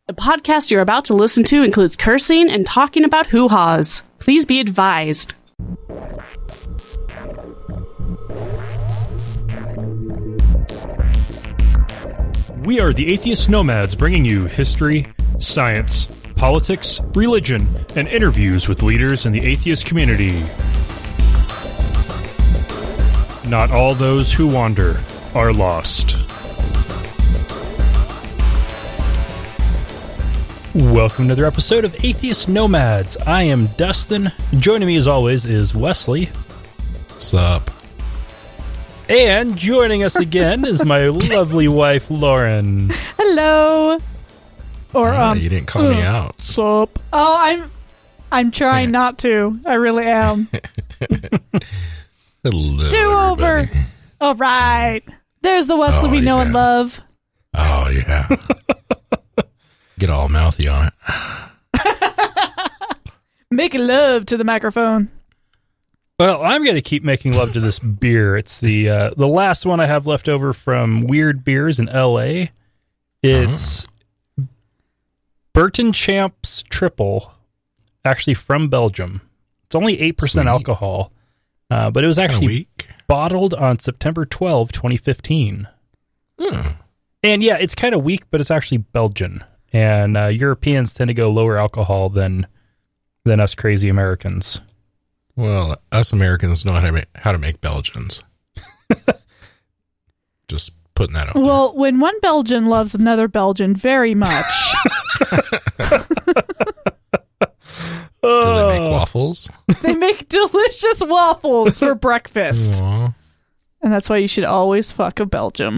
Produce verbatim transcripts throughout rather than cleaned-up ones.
The podcast you're about to listen to includes cursing and talking about hoo-haws. Please be advised. We are the Atheist Nomads, bringing you history, science, politics, religion, and interviews with leaders in the atheist community. Not all those who wander are lost. Welcome to another episode of Atheist Nomads. I am Dustin. Joining me as always is Wesley. What's up? And joining us again is my lovely wife, Lauren. Hello. Or Ah, um you didn't call me uh, out. Sup? Oh, I'm I'm trying not to. I really am. Hello, Do over. everybody. All right. There's the Wesley Oh, we know yeah. and love. Oh, yeah. Get all mouthy on it. Making love to the microphone. Well, I'm going to keep making love to this beer. It's the uh, the last one I have left over from Weird Beers in L A. It's Burton Champs Triple, actually from Belgium. It's only eight percent Sweet. alcohol, uh, but it was Kinda actually weak. bottled on September twelfth, twenty fifteen. Hmm. And yeah, it's kind of weak, but it's actually Belgian. And uh, Europeans tend to go lower alcohol than than us crazy Americans. Well, us Americans know how to make, how to make Belgians. Just putting that out Well, when one Belgian loves another Belgian very much. there. Do they make waffles? They make delicious waffles for breakfast. Aw. And that's why you should always fuck a Belgium.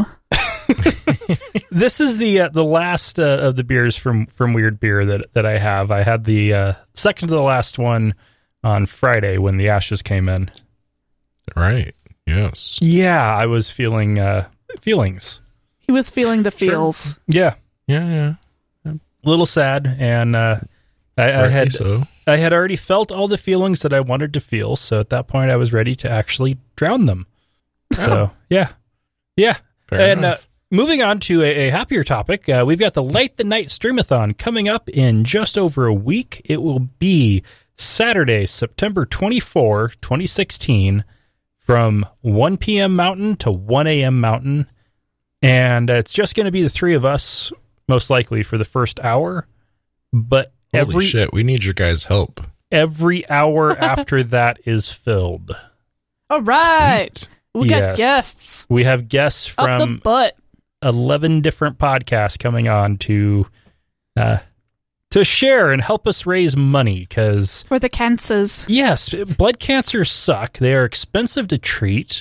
This is the uh, the last uh, of the beers from, from Weird Beer that, that I have. I had the uh, second to the last one on Friday when the ashes came in. Right. Yes. Yeah, I was feeling uh, feelings. He was feeling the Sure. feels. Yeah, Yeah, yeah. a little sad, and uh, I, I Rightly had so. I had already felt all the feelings that I wanted to feel. So at that point, I was ready to actually drown them. So yeah, yeah. Fair and uh, enough. moving on to a, a happier topic, uh, we've got the Light the Night Streamathon coming up in just over a week. It will be Saturday, September twenty-fourth, twenty sixteen, from one p.m. Mountain to one a.m. Mountain. And uh, it's just going to be the three of us, most likely, for the first hour. But Holy every shit, we need your guys' help. every hour after that is filled. All right. Sweet. We got Yes. guests. We have guests Up the from butt. eleven different podcasts coming on to uh, to share and help us raise money because, For the cancers. yes, blood cancers suck. They are expensive to treat,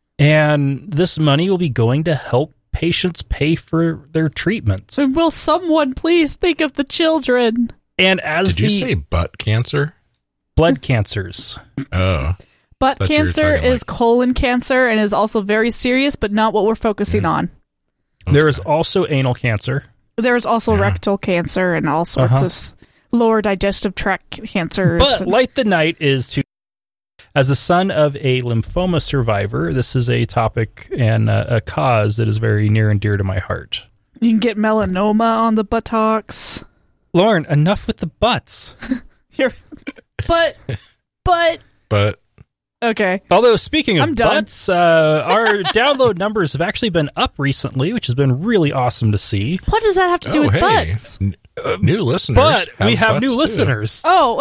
and this money will be going to help patients pay for their treatments. And will someone please think of the children? And as Did you the say butt cancer? blood cancers, Oh. Butt Thought you were cancer talking is like- colon cancer and is also very serious, but not what we're focusing Mm. on. there is also anal cancer. There's also Yeah. rectal cancer and all sorts Uh-huh. of s- lower digestive tract cancers. But and- Light the Night is to, as the son of a lymphoma survivor, this is a topic and a, a cause that is very near and dear to my heart. you can get melanoma on the buttocks. Lauren, enough with the butts. You're, but, but, But okay. Although, speaking of I'm done. butts, uh, our download numbers have actually been up recently, which has been really awesome to see. What does that have to do oh, with hey, butts? n- new listeners. But we have new butts, too. listeners. Oh.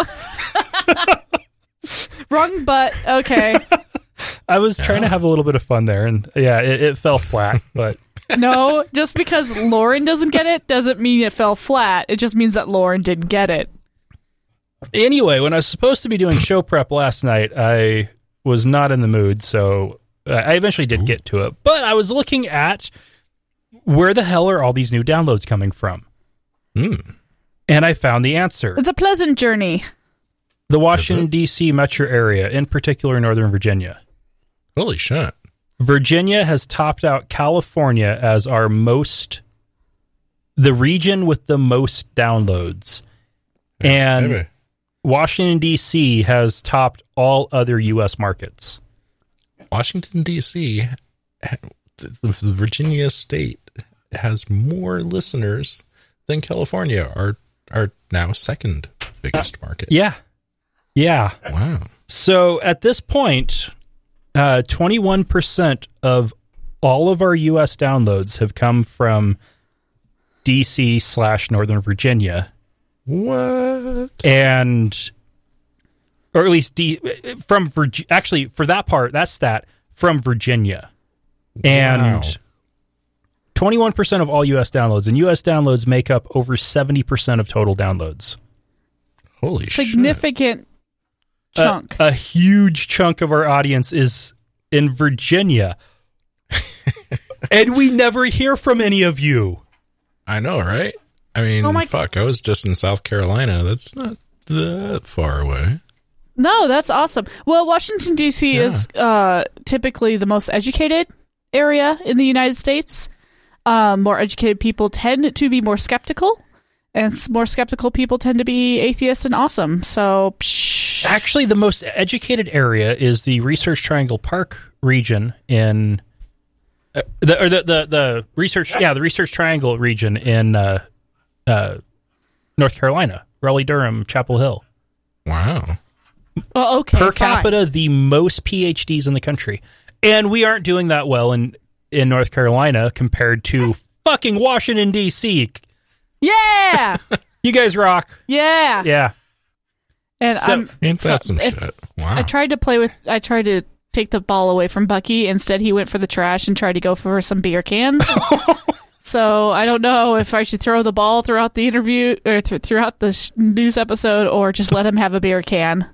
Wrong butt. Okay. I was trying to Yeah. have a little bit of fun there, and yeah, it, it fell flat. But No, just because Lauren doesn't get it doesn't mean it fell flat. It just means that Lauren didn't get it. anyway, when I was supposed to be doing show prep last night, I was not in the mood, so uh, I eventually did get to it. But I was looking at where the hell are all these new downloads coming from? Hmm. And I found the answer. It's a pleasant journey. The Washington, D C metro area, in particular Northern Virginia. Holy shit. Virginia has topped out California as our most, the region with the most downloads. And Maybe. Washington, D C has topped all other U S markets. Washington, D C, the, the Virginia state has more listeners than California, our our now second biggest market. Yeah. Yeah. Wow. So at this point, uh, twenty-one percent of all of our U S downloads have come from D C slash Northern Virginia. What? And, or at least D, from Virginia, actually, for that part, that's stat, from Virginia. And Wow. twenty-one percent of all U S downloads, and U S downloads make up over seventy percent of total downloads. Holy shit. Significant chunk. A, a huge chunk of our audience is in Virginia. And we never hear from any of you. I know, right? I mean, Oh my- fuck, I was just in South Carolina. That's not that far away. No, that's awesome. Well, Washington, D C Yeah. is uh, typically the most educated area in the United States. Um, more educated people tend to be more skeptical, and s- more skeptical people tend to be atheists and awesome. So, psh, Actually, the most educated area is the Research Triangle Park region in uh, the or the, the the research yeah the Research Triangle region in uh, uh, North Carolina, Raleigh, Durham, Chapel Hill. Wow. well, okay, Per fine. capita, the most P H Ds in the country, and we aren't doing that well in in North Carolina compared to fucking Washington D C. Yeah, You guys rock, yeah. yeah. And So- I'm, Ain't that so some if- shit? Wow. I tried to play with. I tried to take the ball away from Bucky. Instead, he went for the trash and tried to go for some beer cans. So I don't know if I should throw the ball throughout the interview or th- throughout the sh- news episode, or just let him have a beer can.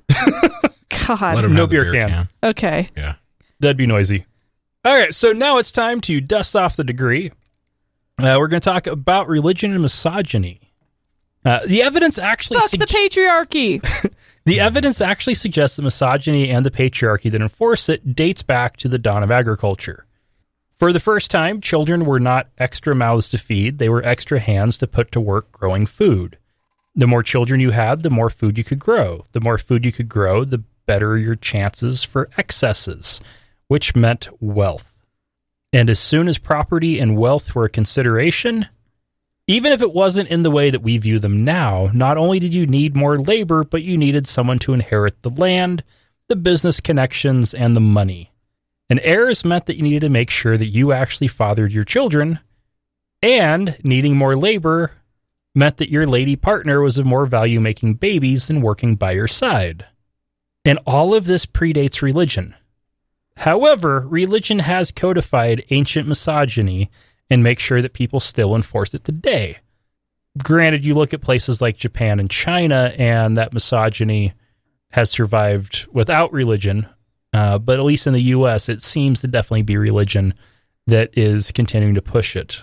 God. Let him No have the beer can. Okay. Yeah. That'd be noisy. All right, so now it's time to dust off the degree. Uh, we're going to talk about religion and misogyny. Uh, the evidence actually Fuck sug- the patriarchy. the evidence actually suggests that misogyny and the patriarchy that enforce it dates back to the dawn of agriculture. For the first time, children were not extra mouths to feed; they were extra hands to put to work growing food. The more children you had, the more food you could grow. The more food you could grow, the better your chances for excesses, which meant wealth. And as soon as property and wealth were a consideration, even if it wasn't in the way that we view them now, not only did you need more labor, but you needed someone to inherit the land, the business connections, and the money. And heirs meant that you needed to make sure that you actually fathered your children, and needing more labor meant that your lady partner was of more value making babies than working by your side. And all of this predates religion. However, religion has codified ancient misogyny and makes sure that people still enforce it today. Granted, you look at places like Japan and China, and that misogyny has survived without religion, uh, but at least in the U S, it seems to definitely be religion that is continuing to push it.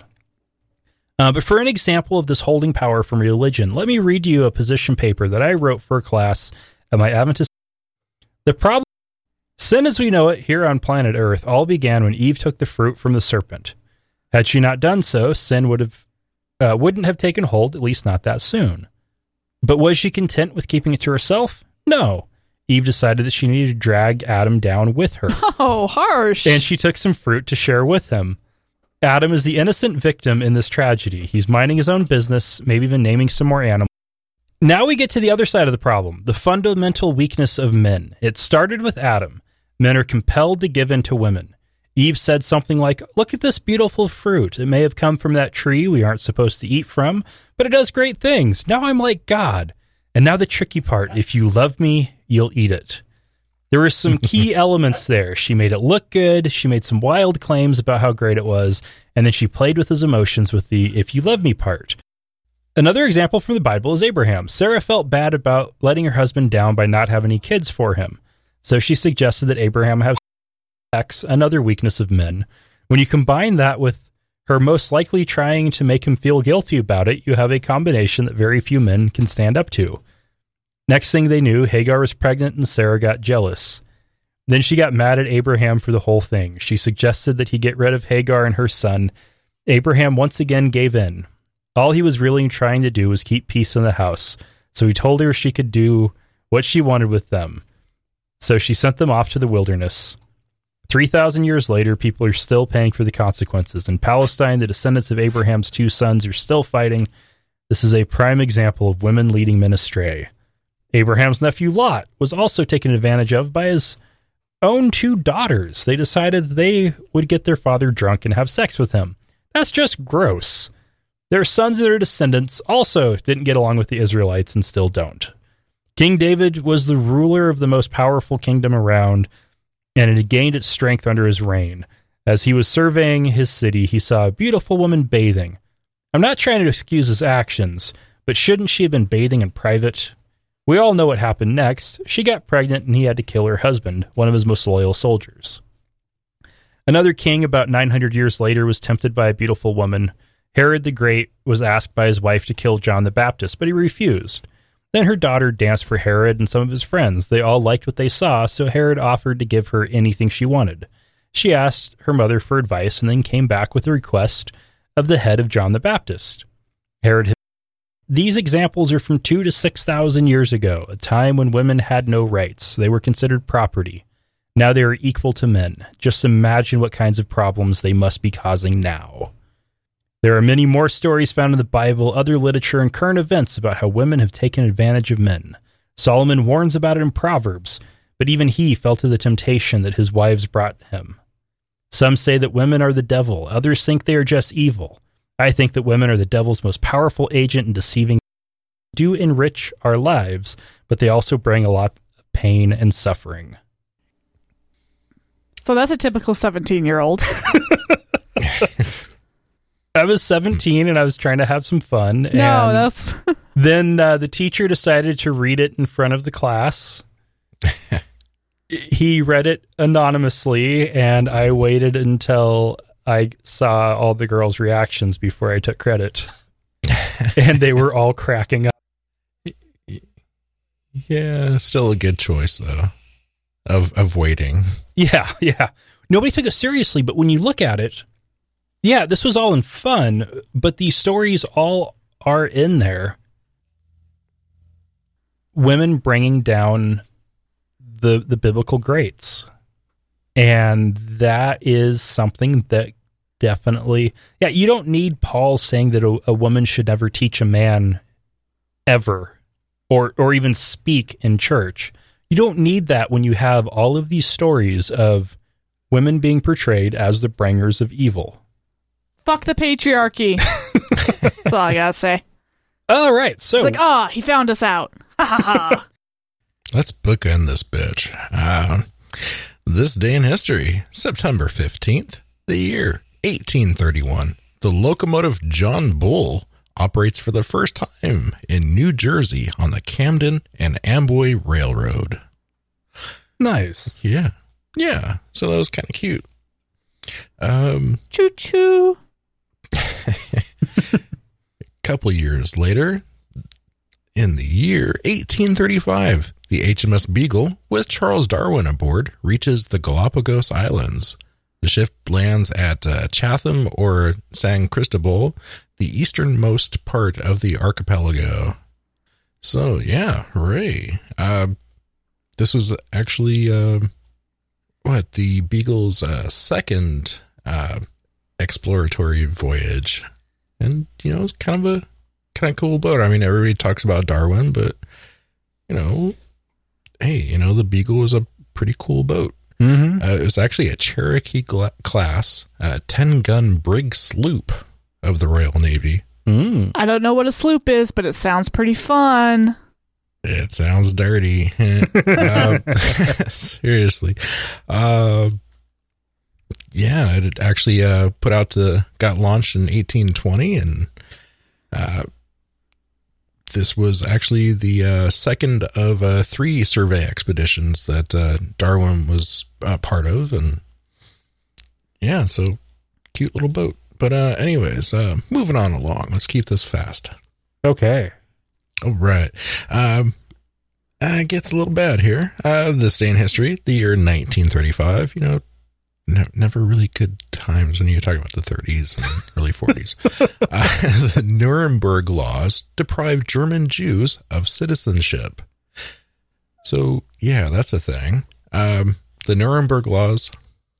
Uh, but for an example of this holding power from religion, let me read you a position paper that I wrote for a class at my Adventist. The problem, sin as we know it here on planet Earth, all began when Eve took the fruit from the serpent. Had she not done so, sin would have uh, wouldn't have taken hold, at least not that soon. But was she content with keeping it to herself? No. Eve decided that she needed to drag Adam down with her, Oh, harsh. and she took some fruit to share with him. Adam is the innocent victim in this tragedy. He's minding his own business, maybe even naming some more animals. Now we get to the other side of the problem, the fundamental weakness of men. It started with Adam. Men are compelled to give in to women. Eve said something like, "Look at this beautiful fruit. It may have come from that tree we aren't supposed to eat from, but it does great things. Now I'm like God." And now the tricky part, if you love me, you'll eat it. There were some key elements there. She made it look good. She made some wild claims about how great it was. And then she played with his emotions with the "if you love me" part. Another example from the Bible is Abraham. Sarah felt bad about letting her husband down by not having any kids for him. So she suggested that Abraham have sex, another weakness of men. When you combine that with her most likely trying to make him feel guilty about it, you have a combination that very few men can stand up to. Next thing they knew, Hagar was pregnant and Sarah got jealous. Then she got mad at Abraham for the whole thing. She suggested that he get rid of Hagar and her son. Abraham once again gave in. All he was really trying to do was keep peace in the house, so he told her she could do what she wanted with them. So she sent them off to the wilderness. three thousand years later, people are still paying for the consequences. In Palestine, the descendants of Abraham's two sons are still fighting. This is a prime example of women leading men astray. Abraham's nephew Lot was also taken advantage of by his own two daughters. They decided they would get their father drunk and have sex with him. That's just gross. Their sons and their descendants also didn't get along with the Israelites and still don't. King David was the ruler of the most powerful kingdom around, and it had gained its strength under his reign. As he was surveying his city, he saw a beautiful woman bathing. I'm not trying to excuse his actions, but shouldn't she have been bathing in private? We all know what happened next. She got pregnant and he had to kill her husband, one of his most loyal soldiers. Another king about nine hundred years later was tempted by a beautiful woman. Herod the Great was asked by his wife to kill John the Baptist, but he refused. Then her daughter danced for Herod and some of his friends. They all liked what they saw, so Herod offered to give her anything she wanted. She asked her mother for advice and then came back with a request of the head of John the Baptist. Herod. These examples are from two to six thousand years ago, a time when women had no rights. They were considered property. Now they are equal to men. Just imagine what kinds of problems they must be causing now. There are many more stories found in the Bible, other literature, and current events about how women have taken advantage of men. Solomon warns about it in Proverbs, but even he fell to the temptation that his wives brought him. Some say that women are the devil. Others think they are just evil. I think that women are the devil's most powerful agent in deceiving. They do enrich our lives, but they also bring a lot of pain and suffering. So that's a typical seventeen-year-old. I was seventeen and I was trying to have some fun. No, and that's... Then uh, the teacher decided to read it in front of the class. He read it anonymously, and I waited until I saw all the girls' reactions before I took credit. And they were all cracking up. Yeah, still a good choice, though, of of waiting. Yeah, yeah. Nobody took it seriously, but when you look at it, yeah, this was all in fun, but these stories all are in there. Women bringing down the the biblical greats. And that is something that definitely, yeah, you don't need Paul saying that a, a woman should never teach a man ever, or or even speak in church. You don't need that when you have all of these stories of women being portrayed as the bringers of evil. Fuck the patriarchy. That's all I gotta say. All right, so it's like, ah, oh, he found us out. Ha ha ha. Let's bookend this bitch. Uh, this day in history, September fifteenth, the year eighteen thirty-one. The locomotive John Bull operates for the first time in New Jersey on the Camden and Amboy Railroad. Nice. Yeah. Yeah. So that was kind of cute. Um, choo choo. A couple years later, in the year eighteen thirty-five, the H M S Beagle, with Charles Darwin aboard, reaches the Galapagos Islands. The ship lands at uh, Chatham or San Cristobal, the easternmost part of the archipelago. So, yeah, hooray. Uh, this was actually, uh, what, the Beagle's uh, second uh, exploratory voyage. And, you know, it's kind of a kind of cool boat. I mean, everybody talks about Darwin, but, you know, hey, you know, the Beagle was a pretty cool boat. Mm-hmm. Uh, it was actually a Cherokee gla- class, uh, ten-gun brig sloop of the Royal Navy. Mm. I don't know what a sloop is, but it sounds pretty fun. It sounds dirty. uh, seriously. Uh, yeah, it actually uh, put out to, got launched in eighteen twenty, and uh, this was actually the uh, second of uh, three survey expeditions that uh, Darwin was uh, part of. And yeah, so cute little boat. But uh, anyways, uh, moving on along. Let's keep this fast. Okay. All right. Um, uh, it gets a little bad here. Uh, this day in history, the year nineteen thirty-five, you know, ne- never really good times when you're talking about the thirties and early forties. uh, the Nuremberg laws deprived German Jews of citizenship. So, yeah, that's a thing. Um, the Nuremberg laws,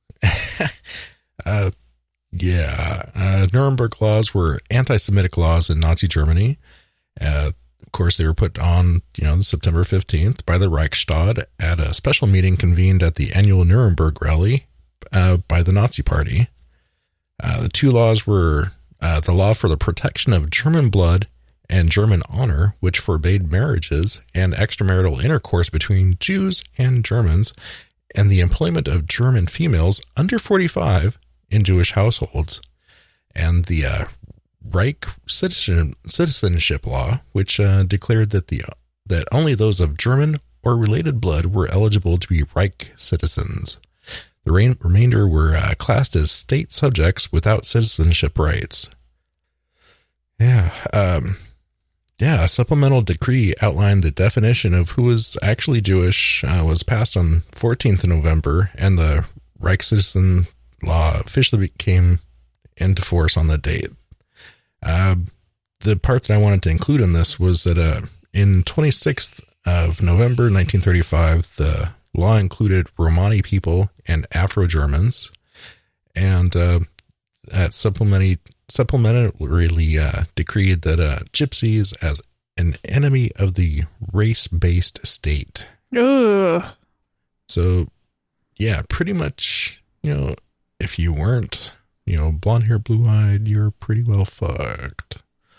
uh, yeah, uh, Nuremberg laws were anti-Semitic laws in Nazi Germany. Uh, of course, they were put on, you know, September fifteenth by the Reichstag at a special meeting convened at the annual Nuremberg rally uh, by the Nazi Party. Uh, the two laws were uh, the law for the protection of German blood and German honor, which forbade marriages and extramarital intercourse between Jews and Germans, and the employment of German females under forty-five in Jewish households, and the uh, Reich citizen, citizenship law, which uh, declared that the that only those of German or related blood were eligible to be Reich citizens. The re- remainder were uh, classed as state subjects without citizenship rights. Yeah, um, yeah. A supplemental decree outlined the definition of who was actually Jewish, uh, was passed on fourteenth of November, and the Reich citizen law officially came into force on the date. Uh, the part that I wanted to include in this was that uh, in twenty-sixth of November nineteen thirty-five, the law included Romani people and Afro-Germans, and uh, that supplementary, supplementarily uh, decreed that uh, gypsies as an enemy of the race-based state. Ooh. So, yeah, pretty much, you know, if you weren't, you know, blonde hair, blue eyed, you're pretty well fucked.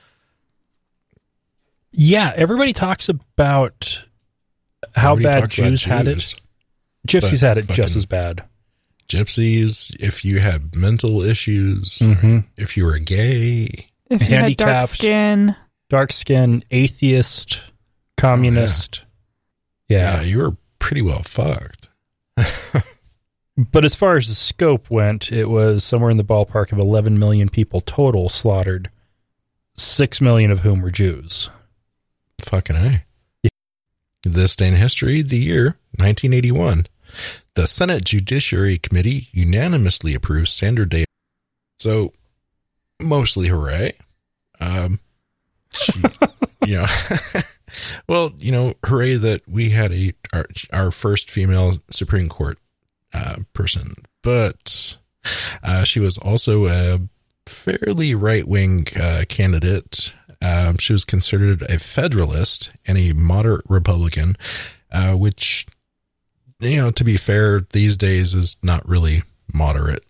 Yeah, everybody talks about how Everybody bad talks about Jews had it. Jews, Gypsies but had it just fucking as bad. Gypsies, if you had mental issues, Mm-hmm. if you were gay, If you had dark Handicapped. skin. Dark skin, atheist, communist. yeah, yeah. you were pretty well fucked. But as far as the scope went, it was somewhere in the ballpark of eleven million people total slaughtered, six million of whom were Jews. Fucking A. Yeah. This day in history, the year nineteen eighty-one. The Senate Judiciary Committee unanimously approved Sandra Day. So, mostly hooray. Um, she, you know, well, you know, hooray that we had a our, our first female Supreme Court uh, person, but uh, she was also a fairly right-wing uh, candidate. Um, she was considered a Federalist and a moderate Republican, uh, which, you know, to be fair, these days is not really moderate.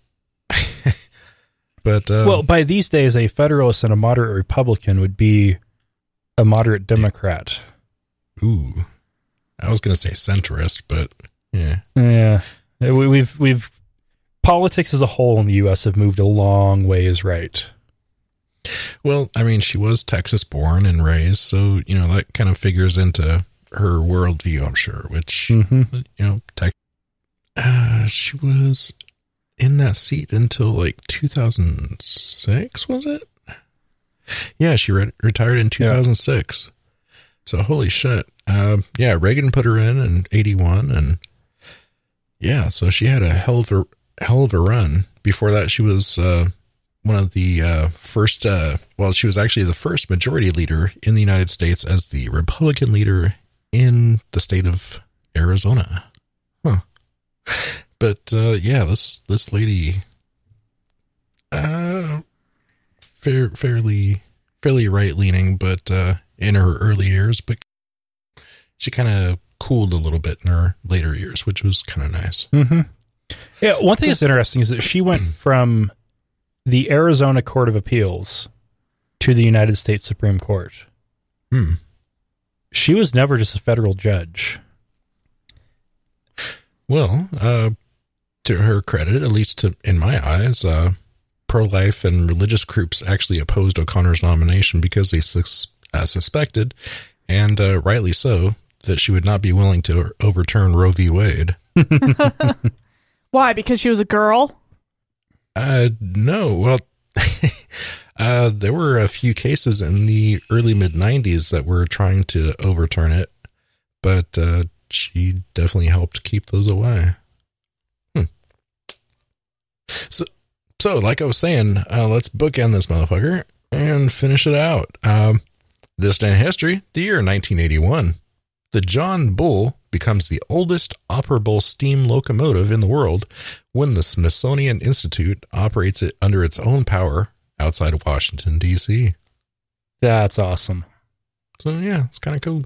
But uh, Well, by these days, a Federalist and a moderate Republican would be a moderate Democrat. ooh, I was going to say centrist, but yeah. Yeah, we, we've we've politics as a whole in the U S have moved a long ways right. Well, I mean, she was Texas born and raised, so, you know, that kind of figures into her worldview, I'm sure, which, Mm-hmm. you know, tech, uh, she was in that seat until like two thousand six, was it? Yeah, she re- retired in two thousand six. Yeah. So, holy shit. Uh, yeah, Reagan put her in in eighty-one, and yeah, so she had a hell of a, hell of a run. Before that, she was uh, one of the uh, first, uh, well, she was actually the first majority leader in the United States as the Republican leader in the state of Arizona. Huh. But, uh, yeah, this, this lady, uh, fair, fairly, fairly right leaning, but, uh, in her early years, but she kind of cooled a little bit in her later years, which was kind of nice. Mm-hmm. Yeah, one thing that's interesting is that she went from the Arizona Court of Appeals to the United States Supreme Court. Hmm. She was never just a federal judge. Well, uh, to her credit, at least to, in my eyes, uh, pro-life and religious groups actually opposed O'Connor's nomination because they sus- uh, suspected, and uh, rightly so, that she would not be willing to overturn Roe v. Wade. Why? Because she was a girl? Uh, no. Well, uh, there were a few cases in the early mid nineties that were trying to overturn it, but uh, she definitely helped keep those away. Hmm. So, so like I was saying, uh, let's bookend this motherfucker and finish it out. Um, this day in history, the year nineteen eighty-one. The John Bull becomes the oldest operable steam locomotive in the world when the Smithsonian Institute operates it under its own power outside of Washington, D C. That's awesome. So, yeah, it's kind of cool.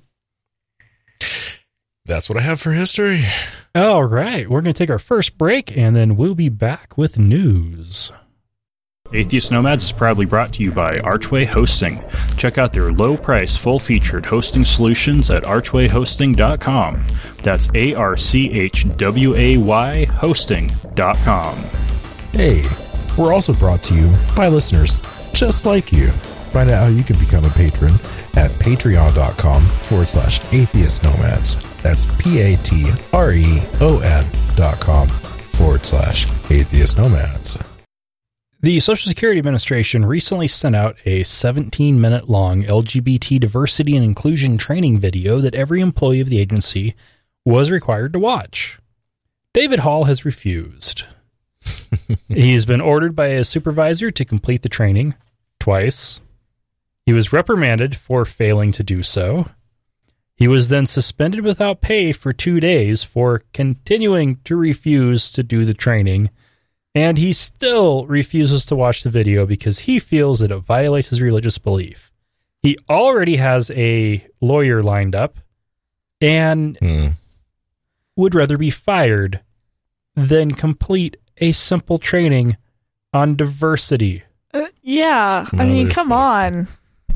That's what I have for history. All right. We're going to take our first break, and then we'll be back with news. Atheist Nomads is proudly brought to you by Archway Hosting. Check out their low-price, full-featured hosting solutions at archway hosting dot com. That's A R C H W A Y hosting dot com. Hey, we're also brought to you by listeners just like you. Find out how you can become a patron at patreon.com forward slash atheist nomads. That's P-A-T-R-E-O-N dot com forward slash atheist nomads. The Social Security Administration recently sent out a seventeen-minute long L G B T diversity and inclusion training video that every employee of the agency was required to watch. David Hall has refused. He has been ordered by a supervisor to complete the training twice. He was reprimanded for failing to do so. He was then suspended without pay for two days for continuing to refuse to do the training. And he still refuses to watch the video because he feels that it violates his religious belief. He already has a lawyer lined up and mm. would rather be fired than complete a simple training on diversity. Uh, yeah, I mean, come on.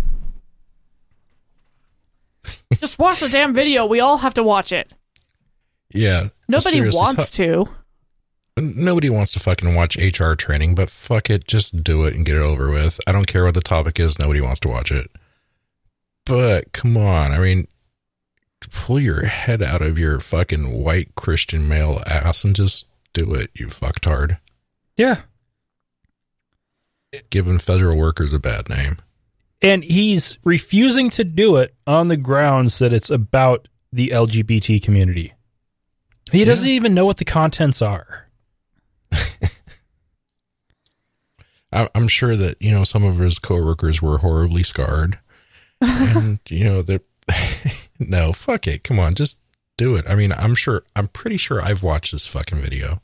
Just watch the damn video. We all have to watch it. Yeah. Nobody wants t- to. Nobody wants to fucking watch H R training, but fuck it, just do it and get it over with. I don't care what the topic is, nobody wants to watch it. But, come on, I mean, pull your head out of your fucking white Christian male ass and just do it, you fucktard. Yeah. Giving federal workers a bad name. And he's refusing to do it on the grounds that it's about the L G B T community. He doesn't yeah. even know what the contents are. I'm sure that, you know, some of his coworkers were horribly scarred. And, you know, they're... no, fuck it. Come on, just do it. I mean, I'm sure... I'm pretty sure I've watched this fucking video.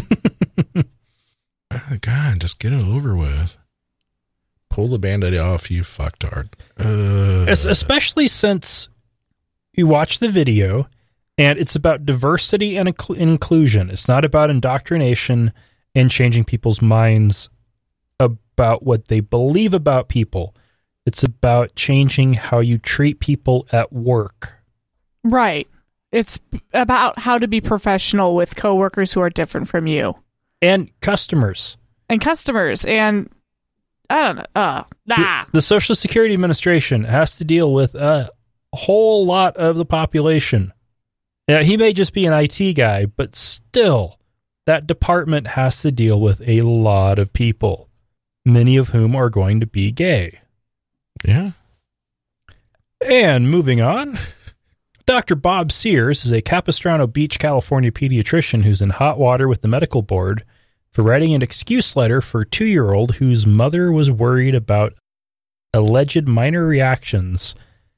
Oh, God, just get it over with. Pull the Band-Aid off, you fucktard. Uh, Especially since you watch the video... And it's about diversity and inc- inclusion. It's not about indoctrination and changing people's minds about what they believe about people. It's about changing how you treat people at work. Right. It's about how to be professional with coworkers who are different from you. And customers. And customers. And I don't know. Uh, nah. the, the Social Security Administration has to deal with a whole lot of the population. Yeah, he may just be an I T guy, but still, that department has to deal with a lot of people, many of whom are going to be gay. Yeah. And moving on, Doctor Bob Sears is a Capistrano Beach, California pediatrician who's in hot water with the medical board for writing an excuse letter for a two-year-old whose mother was worried about alleged minor reactions.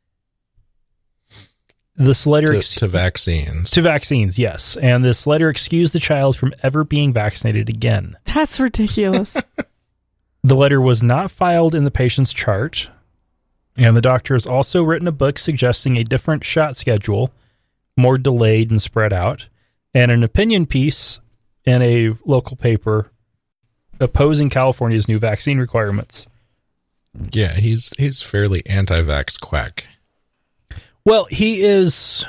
This letter to, ex- to vaccines. To vaccines, yes. And this letter excused the child from ever being vaccinated again. That's ridiculous. The letter was not filed in the patient's chart, and the doctor has also written a book suggesting a different shot schedule, more delayed and spread out, and an opinion piece in a local paper opposing California's new vaccine requirements. Yeah, he's he's fairly anti-vax quack. Well, he is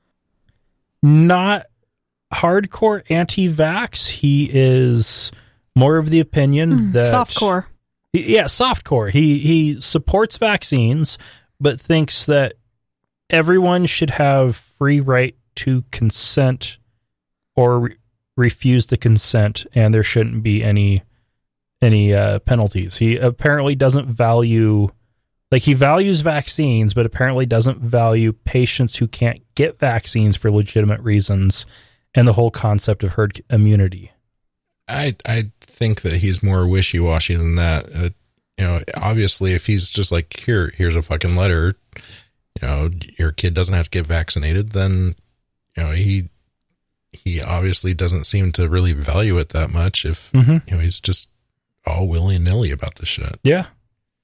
not hardcore anti-vax. He is more of the opinion mm, that... Softcore. Yeah, softcore. He, he supports vaccines, but thinks that everyone should have free right to consent or re- refuse to consent, and there shouldn't be any any uh, penalties. He apparently doesn't value... Like, he values vaccines, but apparently doesn't value patients who can't get vaccines for legitimate reasons and the whole concept of herd immunity. I I think that he's more wishy-washy than that. Uh, you know, obviously, if he's just like, here, here's a fucking letter, you know, your kid doesn't have to get vaccinated, then, you know, he he obviously doesn't seem to really value it that much if, mm-hmm. you know, he's just all willy-nilly about this shit. Yeah.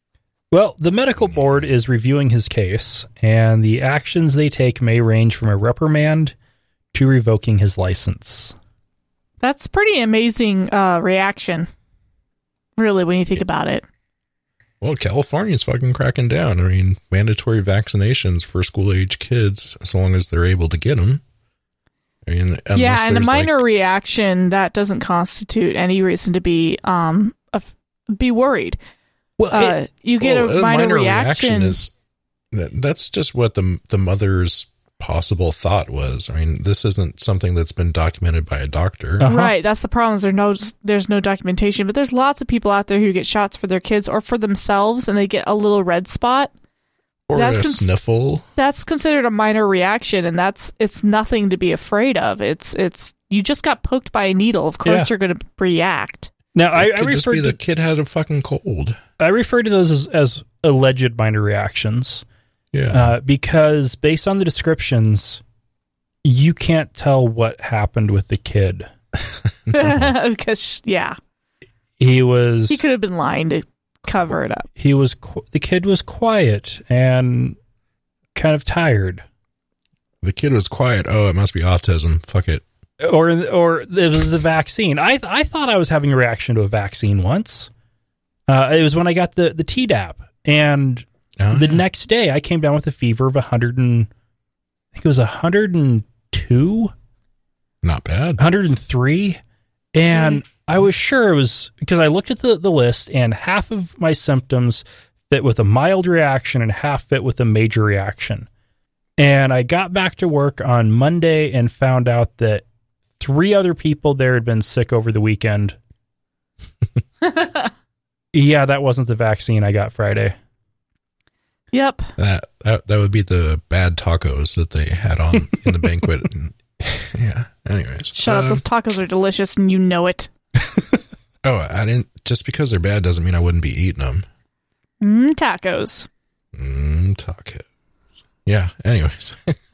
Well, the medical board is reviewing his case, and the actions they take may range from a reprimand to revoking his license. That's pretty amazing uh, reaction, really, when you think about it. Well, California's fucking cracking down. I mean, mandatory vaccinations for school-age kids, as long as they're able to get them. I mean, yeah, and a minor like, reaction, that doesn't constitute any reason to be um af- be worried. Well, uh, it, you get well, a, minor minor reaction. reaction is that, that's just what the the mother's possible thought was. I mean, this isn't something that's been documented by a doctor. Uh-huh. Right, that's the problem. Is there no there's no documentation, but there's lots of people out there who get shots for their kids or for themselves, and they get a little red spot. Or That's a cons- sniffle. That's considered a minor reaction, and that's it's nothing to be afraid of. It's it's you just got poked by a needle. Of course, Yeah. you're going to react. Now, I, It I could just refer be to the kid had a fucking cold. I refer to those as, as alleged minor reactions Yeah. uh, because based on the descriptions, you can't tell what happened with the kid. Because yeah, He was he could have been lying to cover it up. he was qu- the kid was quiet and kind of tired, The kid was quiet. Oh, it must be autism. Fuck it. or or it was the vaccine. I I thought I was having a reaction to a vaccine once. Uh, it was when I got the the Tdap, and Oh, the yeah. next day I came down with a fever of a hundred and I think it was a hundred and two. Not bad. one hundred three, and I was sure it was because I looked at the, the list, and half of my symptoms fit with a mild reaction and half fit with a major reaction. And I got back to work on Monday and found out that three other people there had been sick over the weekend. Yeah, that wasn't the vaccine I got Friday. Yep. That, that that would be the bad tacos that they had on in the banquet. And, yeah. Anyways. Shut um, up. Those tacos are delicious, and you know it. Oh, I didn't. Just because they're bad doesn't mean I wouldn't be eating them. Mm, tacos. Mm, tacos. Yeah. Anyways.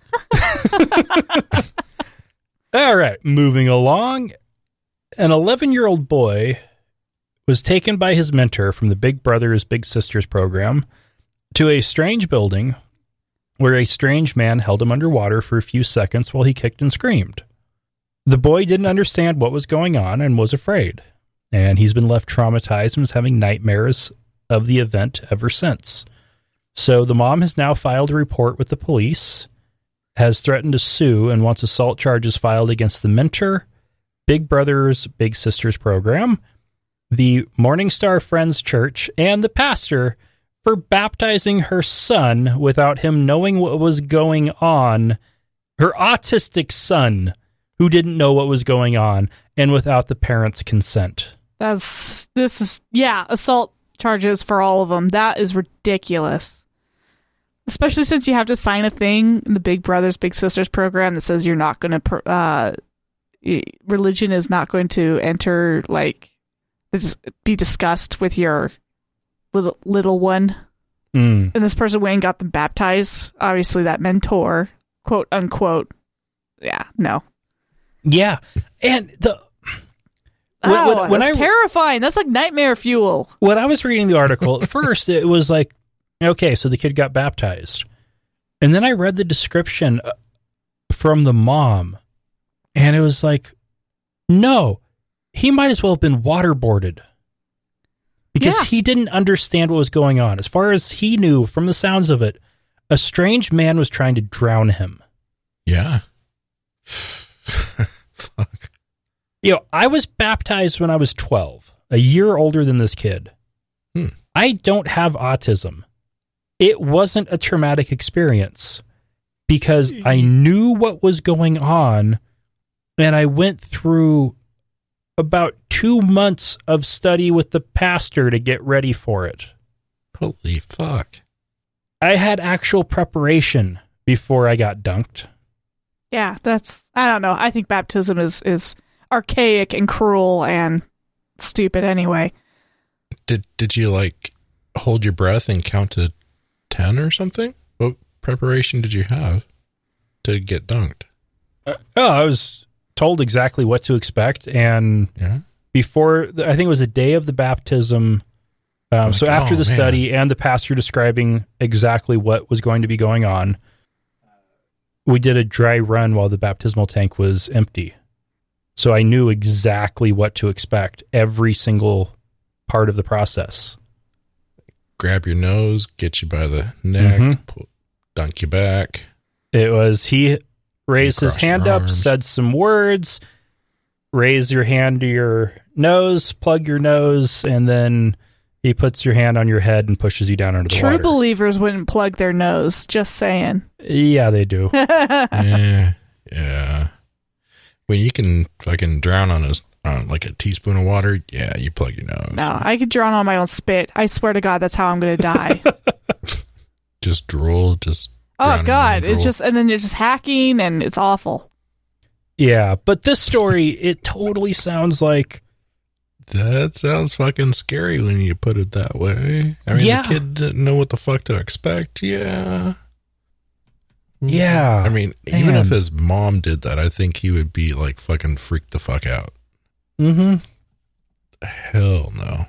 All right, moving along. An eleven-year-old boy was taken by his mentor from the Big Brothers Big Sisters program to a strange building where a strange man held him underwater for a few seconds while he kicked and screamed. The boy didn't understand what was going on and was afraid, and he's been left traumatized and is having nightmares of the event ever since. So the mom has now filed a report with the police, has threatened to sue, and wants assault charges filed against the mentor, Big Brothers Big Sisters program, the Morning Star Friends Church, and the pastor for baptizing her son without him knowing what was going on, her autistic son who didn't know what was going on, and without the parents' consent. That's this is yeah, assault charges for all of them. That is ridiculous. Especially since you have to sign a thing in the Big Brothers Big Sisters program that says you're not going to uh religion is not going to enter like be discussed with your little little one. Mm. And this person went and got them baptized. Obviously that mentor, quote unquote. Yeah, no. Yeah, and the Oh, when, when, when that's I terrifying. That's like nightmare fuel. when I was reading the article at first, it was like, okay, so the kid got baptized, and then I read the description from the mom, and it was like, no, he might as well have been waterboarded because Yeah. he didn't understand what was going on. As far as he knew, from the sounds of it, a strange man was trying to drown him. Yeah. Fuck. You know, I was baptized when I was twelve, a year older than this kid. Hmm. I don't have autism. It wasn't a traumatic experience because I knew what was going on, and I went through about two months of study with the pastor to get ready for it. Holy fuck. I had actual preparation before I got dunked. Yeah, that's I don't know. I think baptism is is archaic and cruel and stupid anyway. Did did you like hold your breath and count to ten or something? What preparation did you have to get dunked? Uh, oh, I was told exactly what to expect, and Yeah. before, I think it was the day of the baptism, Um, Like, so after oh, the man. study and the pastor describing exactly what was going to be going on, we did a dry run while the baptismal tank was empty. So I knew exactly what to expect every single part of the process. Grab your nose, get you by the neck, Mhm. pull, dunk you back. It was, he raised his cross your hand up, arms. said some words, raise your hand to your nose, plug your nose, and then he puts your hand on your head and pushes you down under the True water. believers wouldn't plug their nose. Just saying. Yeah, they do. yeah, yeah. When you can fucking drown on a on like a teaspoon of water, yeah, you plug your nose. No, I could drown on my own spit. I swear to God, that's how I'm going to die. Just drool, just. Oh drown in God, drool. it's just, and then you're just hacking, and it's awful. Yeah, but this story, it totally sounds like, That sounds fucking scary when you put it that way. I mean, Yeah. the kid didn't know what the fuck to expect. Yeah. yeah. I mean, even man. if his mom did that, I think he would be like fucking freaked the fuck out. Mm-hmm. Hell no.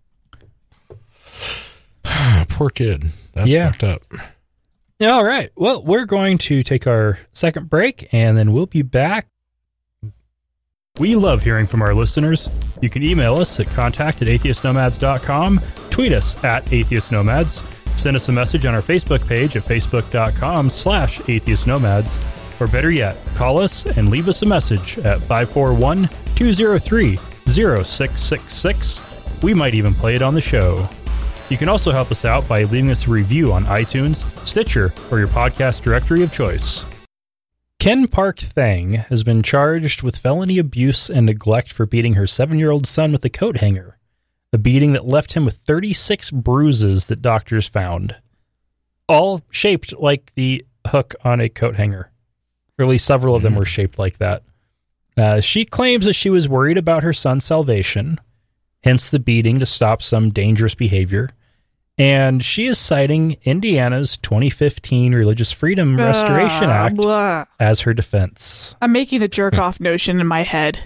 Poor kid. That's Yeah. fucked up. All right. Well, we're going to take our second break, and then we'll be back. We love hearing from our listeners. You can email us at contact at atheist nomads dot com, tweet us at atheist nomads, send us a message on our Facebook page at facebook dot com slash atheist nomads, or better yet, call us and leave us a message at five four one, two zero three, zero six six six. We might even play it on the show. You can also help us out by leaving us a review on iTunes, Stitcher, or your podcast directory of choice. Ken Park Thang has been charged with felony abuse and neglect for beating her seven-year-old son with a coat hanger, a beating that left him with thirty-six bruises that doctors found, all shaped like the hook on a coat hanger. Or at least several of them were shaped like that. Uh, she claims that she was worried about her son's salvation, hence the beating to stop some dangerous behavior. And she is citing Indiana's twenty fifteen Religious Freedom Restoration Uh, Act blah. as her defense. I'm making a jerk off notion in my head.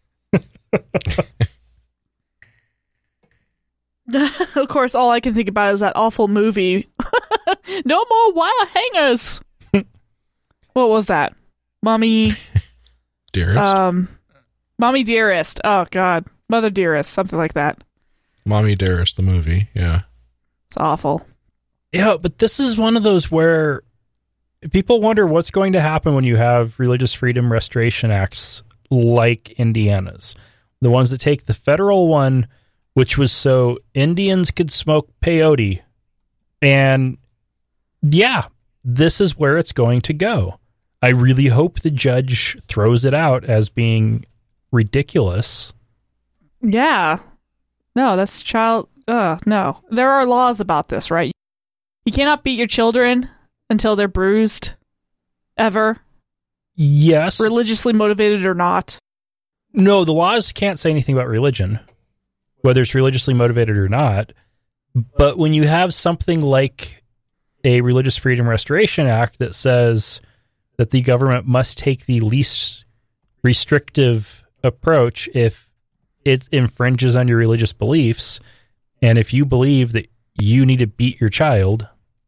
Of course, all I can think about is that awful movie. No more wire hangers. What was that? Mommy, Dearest. um, Mommy Dearest. Oh God, Mother Dearest, something like that. Mommy Dearest, the movie. Yeah. It's awful. Yeah, but this is one of those where people wonder what's going to happen when you have religious freedom restoration acts like Indiana's. The ones that take the federal one, which was so Indians could smoke peyote. And yeah, this is where it's going to go. I really hope the judge throws it out as being ridiculous. Yeah. No, that's child. Uh, no. There are laws about this, right? You cannot beat your children until they're bruised. Ever. Yes. Religiously motivated or not. No, the laws can't say anything about religion, whether it's religiously motivated or not. But when you have something like a Religious Freedom Restoration Act that says that the government must take the least restrictive approach if it infringes on your religious beliefs, and if you believe that you need to beat your child,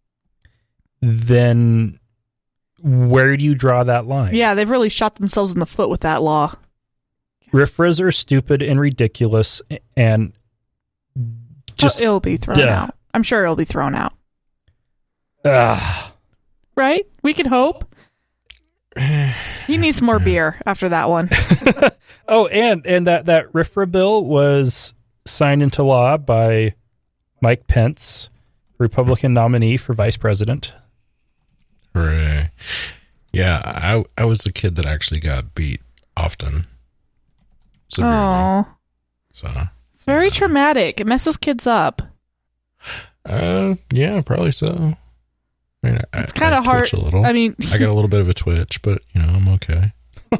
then where do you draw that line? Yeah, they've really shot themselves in the foot with that law. R F R As are stupid and ridiculous, and just Oh, it'll be thrown duh. out. I'm sure it'll be thrown out. Ugh. Right? We can hope. He needs more beer after that one. Oh, and and that that R F R A bill was signed into law by Mike Pence, Republican nominee for vice president. Hooray. Yeah, I I was the kid that actually got beat often. Severely. Oh, So, it's very traumatic. It messes kids up. uh, yeah, probably so. I mean, I, It's kind I of hard. twitch a little. I mean, I got a little bit of a twitch, but you know, I'm okay.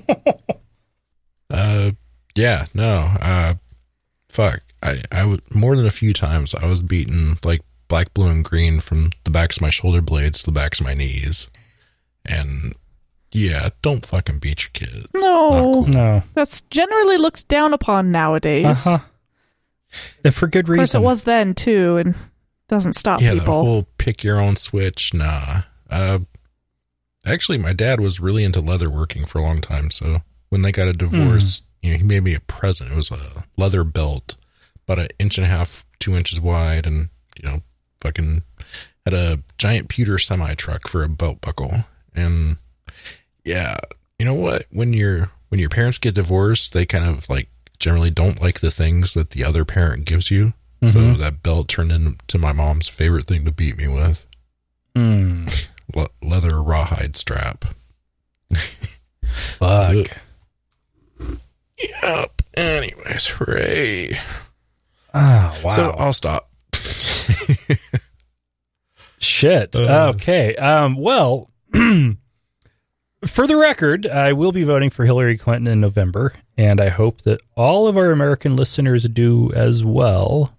uh, yeah, no, uh, fuck. I, I would more than a few times I was beaten like black, blue, and green from the backs of my shoulder blades to the backs of my knees. And yeah, don't fucking beat your kids. no, Not cool. No. that's generally looked down upon nowadays. Uh-huh. And for good Of course, reason. it was then, too, and doesn't stop Yeah, the people. whole pick your own switch. Nah. Uh, actually, my dad was really into leather working for a long time. So when they got a divorce, mm. you know, he made me a present. It was a leather belt, about an inch and a half, two inches wide, and you know, fucking had a giant pewter semi truck for a belt buckle. And yeah, you know what? When your when your parents get divorced, they kind of like generally don't like the things that the other parent gives you. Mm-hmm. So that belt turned into my mom's favorite thing to beat me with. Mm. Le- leather rawhide strap. Fuck. Yep. Anyways, hooray. Oh, wow. So I'll stop. Shit. Uh. Okay. Um, well, for the record, I will be voting for Hillary Clinton in November, and I hope that all of our American listeners do as well.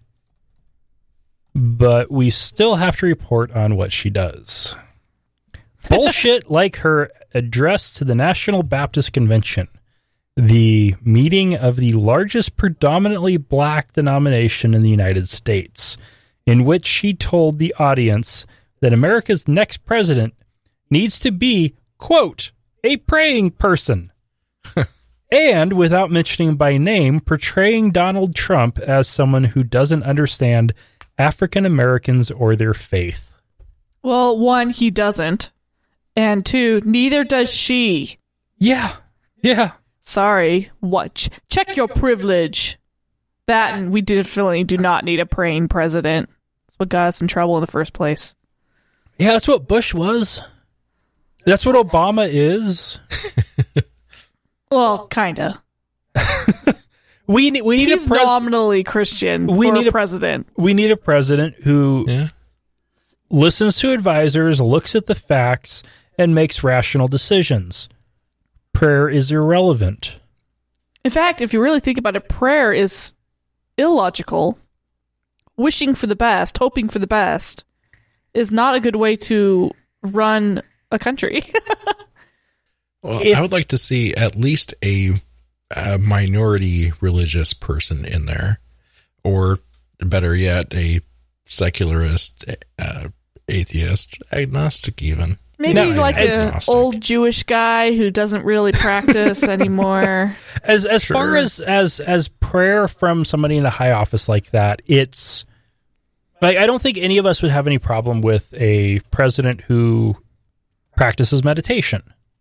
But we still have to report on what she does. Bullshit like her address to the National Baptist Convention, the meeting of the largest predominantly black denomination in the United States, in which she told the audience that America's next president needs to be, quote, a praying person. And, without mentioning by name, portraying Donald Trump as someone who doesn't understand African Americans or their faith. Well, one, he doesn't. And two, neither does she. Yeah. Yeah. Sorry. What? Ch- check your privilege. That, and we definitely do not need a praying president. That's what got us in trouble in the first place. Yeah, that's what Bush was. That's what Obama is. Well, kinda. we need we need He's a pres- nominally Christian. We for need a a president. We need a president who Yeah. listens to advisors, looks at the facts, and makes rational decisions. Prayer is irrelevant. In fact, if you really think about it, prayer is illogical. Wishing for the best, hoping for the best, is not a good way to run a country. Well, If- I would like to see at least a, a minority religious person in there, or better yet, a secularist, uh, atheist, agnostic even. Maybe No, like an agnostic. old Jewish guy who doesn't really practice anymore. As as Sure. far as, as as prayer from somebody in a high office like that, it's like I don't think any of us would have any problem with a president who practices meditation.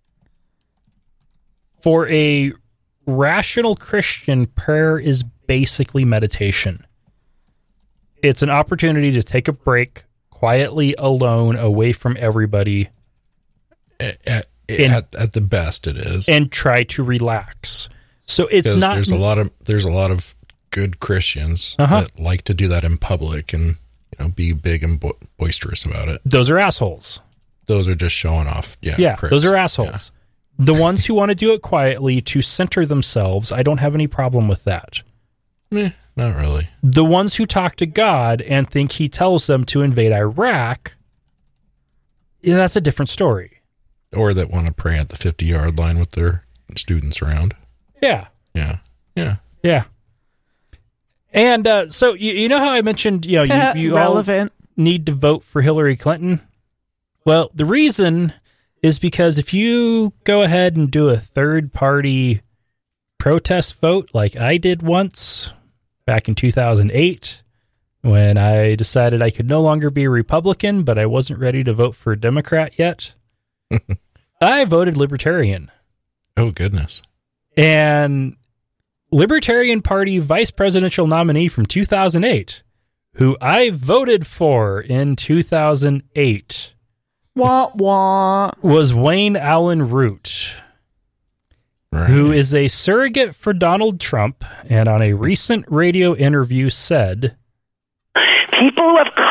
For a rational Christian, prayer is basically meditation. It's an opportunity to take a break, quietly alone, away from everybody, At, at, In- at, at the best, it is. and try to relax. So it's Because not. there's a lot of there's a lot of good Christians Uh-huh. that like to do that in public and you know be big and bo- boisterous about it. Those are assholes. Those are just showing off. Yeah, Yeah, pricks. those are assholes. The ones who want to do it quietly to center themselves, I don't have any problem with that. Yeah. Eh, not really. The ones who talk to God and think he tells them to invade Iraq, yeah, that's a different story. Or that want to pray at the fifty yard line with their students around. Yeah, Yeah, yeah. yeah. And uh, so you, you know how I mentioned, you know, you, you all Relevant. need to vote for Hillary Clinton? Well, the reason is because if you go ahead and do a third-party protest vote like I did once back in two thousand eight, when I decided I could no longer be a Republican, but I wasn't ready to vote for a Democrat yet, I voted Libertarian. Oh, goodness. And Libertarian Party vice presidential nominee from two thousand eight, who I voted for in two thousand eight, Wah, wah. was Wayne Allen Root, Right. who is a surrogate for Donald Trump, and on a recent radio interview said, People who have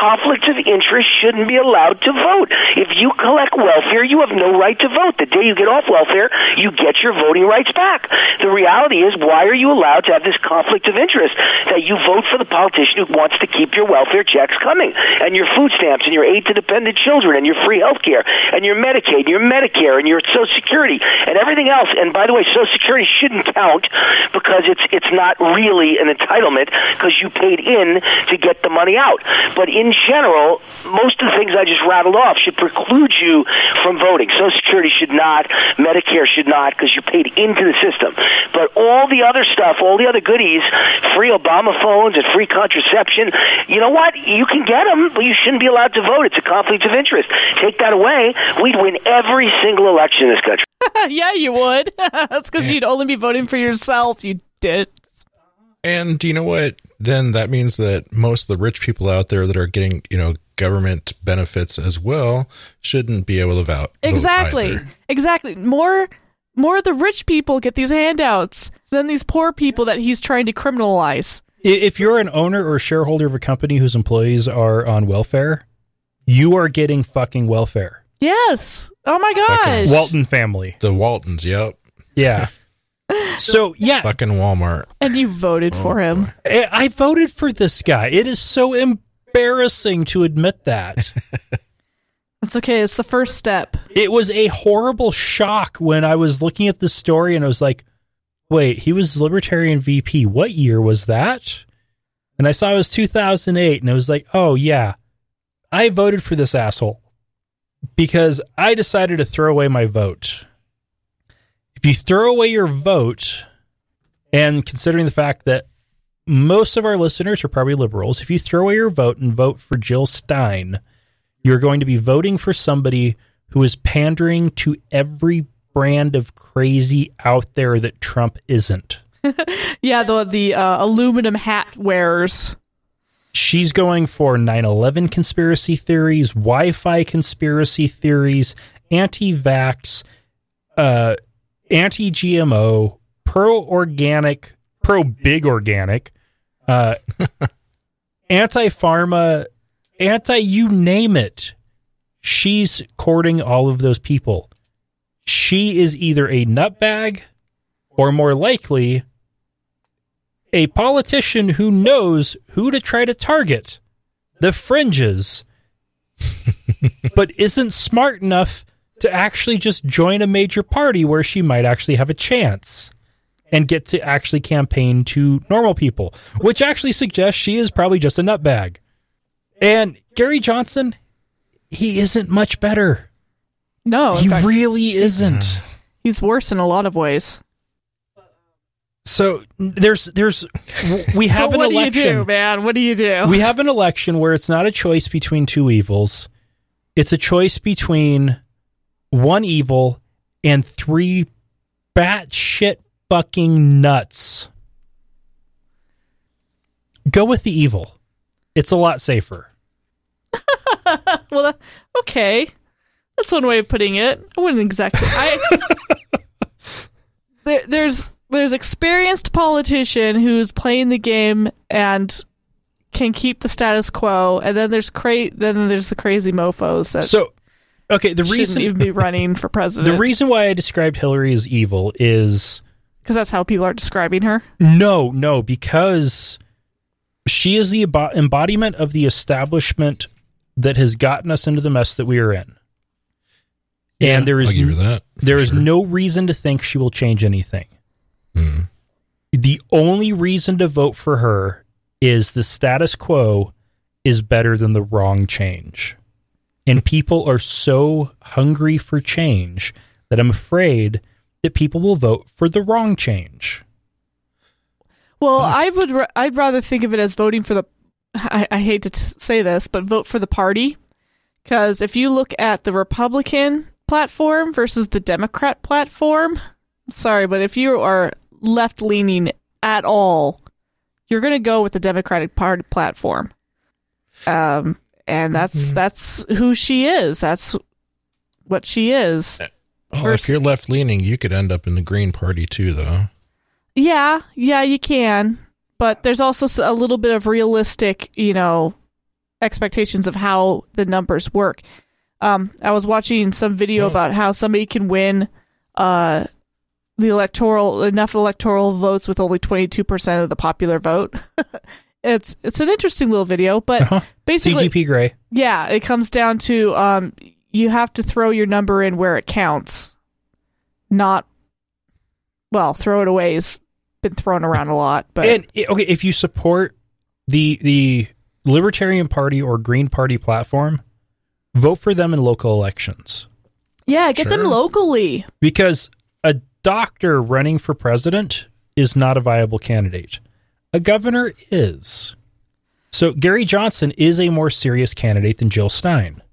conflicts of interest shouldn't be allowed to vote. If you collect welfare, you have no right to vote. The day you get off welfare, you get your voting rights back. The reality is, why are you allowed to have this conflict of interest that you vote for the politician who wants to keep your welfare checks coming, and your food stamps, and your aid to dependent children, and your free health care, and your Medicaid, and your Medicare, and your Social Security, and everything else? And by the way, Social Security shouldn't count because it's it's not really an entitlement because you paid in to get the money out. But in general, most of the things I just rattled off should preclude you from voting. Social Security should not, Medicare should not, because you paid into the system. But all the other stuff, all the other goodies, free Obama phones and free contraception, you know what? You can get them, but you shouldn't be allowed to vote. It's a conflict of interest. Take that away, we'd win every single election in this country. Yeah, you would. That's because you'd only be voting for yourself, you did. And do you know what? Then that means that most of the rich people out there that are getting, you know, government benefits as well shouldn't be able to vote. Exactly. Vote exactly. More more of the rich people get these handouts than these poor people that he's trying to criminalize. If you're an owner or shareholder of a company whose employees are on welfare, you are getting fucking welfare. Yes. Oh my gosh. Walton family. The Waltons, yep. Yeah. So, yeah. Fucking Walmart. And you voted for oh, him. boy. I voted for this guy. It is so embarrassing to admit that. It's okay. It's the first step. It was a horrible shock when I was looking at this story and I was like, wait, he was Libertarian V P. What year was that? And I saw it was two thousand eight and I was like, oh, yeah, I voted for this asshole because I decided to throw away my vote. If you throw away your vote, and considering the fact that most of our listeners are probably liberals, if you throw away your vote and vote for Jill Stein, you're going to be voting for somebody who is pandering to every brand of crazy out there that Trump isn't. Yeah, the the uh, aluminum hat wearers. She's going for nine eleven conspiracy theories, Wi-Fi conspiracy theories, anti-vax, uh, anti-G M O, pro-organic, pro-big organic, uh, anti-pharma, anti-you name it. She's courting all of those people. She is either a nutbag or more likely a politician who knows who to try to target, the fringes, but isn't smart enough to actually just join a major party where she might actually have a chance and get to actually campaign to normal people, which actually suggests she is probably just a nutbag. And Gary Johnson, he isn't much better. No, in he fact, really isn't. he's worse in a lot of ways. So there's there's we have an what election. What do you do, man? What do you do? We have an election where it's not a choice between two evils. It's a choice between one evil and three batshit fucking nuts. Go with the evil. It's a lot safer. Well, uh, okay. That's one way of putting it. I wouldn't exactly. I there, there's there's experienced politician who's playing the game and can keep the status quo, and then there's cra- then there's the crazy mofos that So, okay, the shouldn't reason even be running for president. the reason why I described Hillary as evil is because that's how people are describing her. no, no, because she is the ebo- embodiment of the establishment that has gotten us into the mess that we are in. Yeah, and there is I'll give you that, there is sure. no reason to think she will change anything. Hmm. The only reason to vote for her is the status quo is better than the wrong change. And people are so hungry for change that I'm afraid that people will vote for the wrong change. Well, I would. r- I'd rather think of it as voting for the. I, I hate to t- say this, but vote for the party, because if you look at the Republican platform versus the Democrat platform, sorry, but if you are left leaning at all, you're going to go with the Democratic Party platform. Um, and that's Mm-hmm. that's who she is. That's what she is. Oh, Vers- if you're left leaning, you could end up in the Green Party too, though. Yeah, yeah, you can. But there's also s- a little bit of realistic, you know, expectations of how the numbers work. Um, I was watching some video about how somebody can win uh, the electoral enough electoral votes with only twenty-two percent of the popular vote. it's it's an interesting little video, but uh-huh. basically, C G P Grey. Yeah, it comes down to um, you have to throw your number in where it counts, not well, throw it away has been thrown around a lot. But and okay, if you support the the Libertarian Party or Green Party platform, vote for them in local elections. Yeah, get Sure. them locally. Because a doctor running for president is not a viable candidate. A governor is. So Gary Johnson is a more serious candidate than Jill Stein.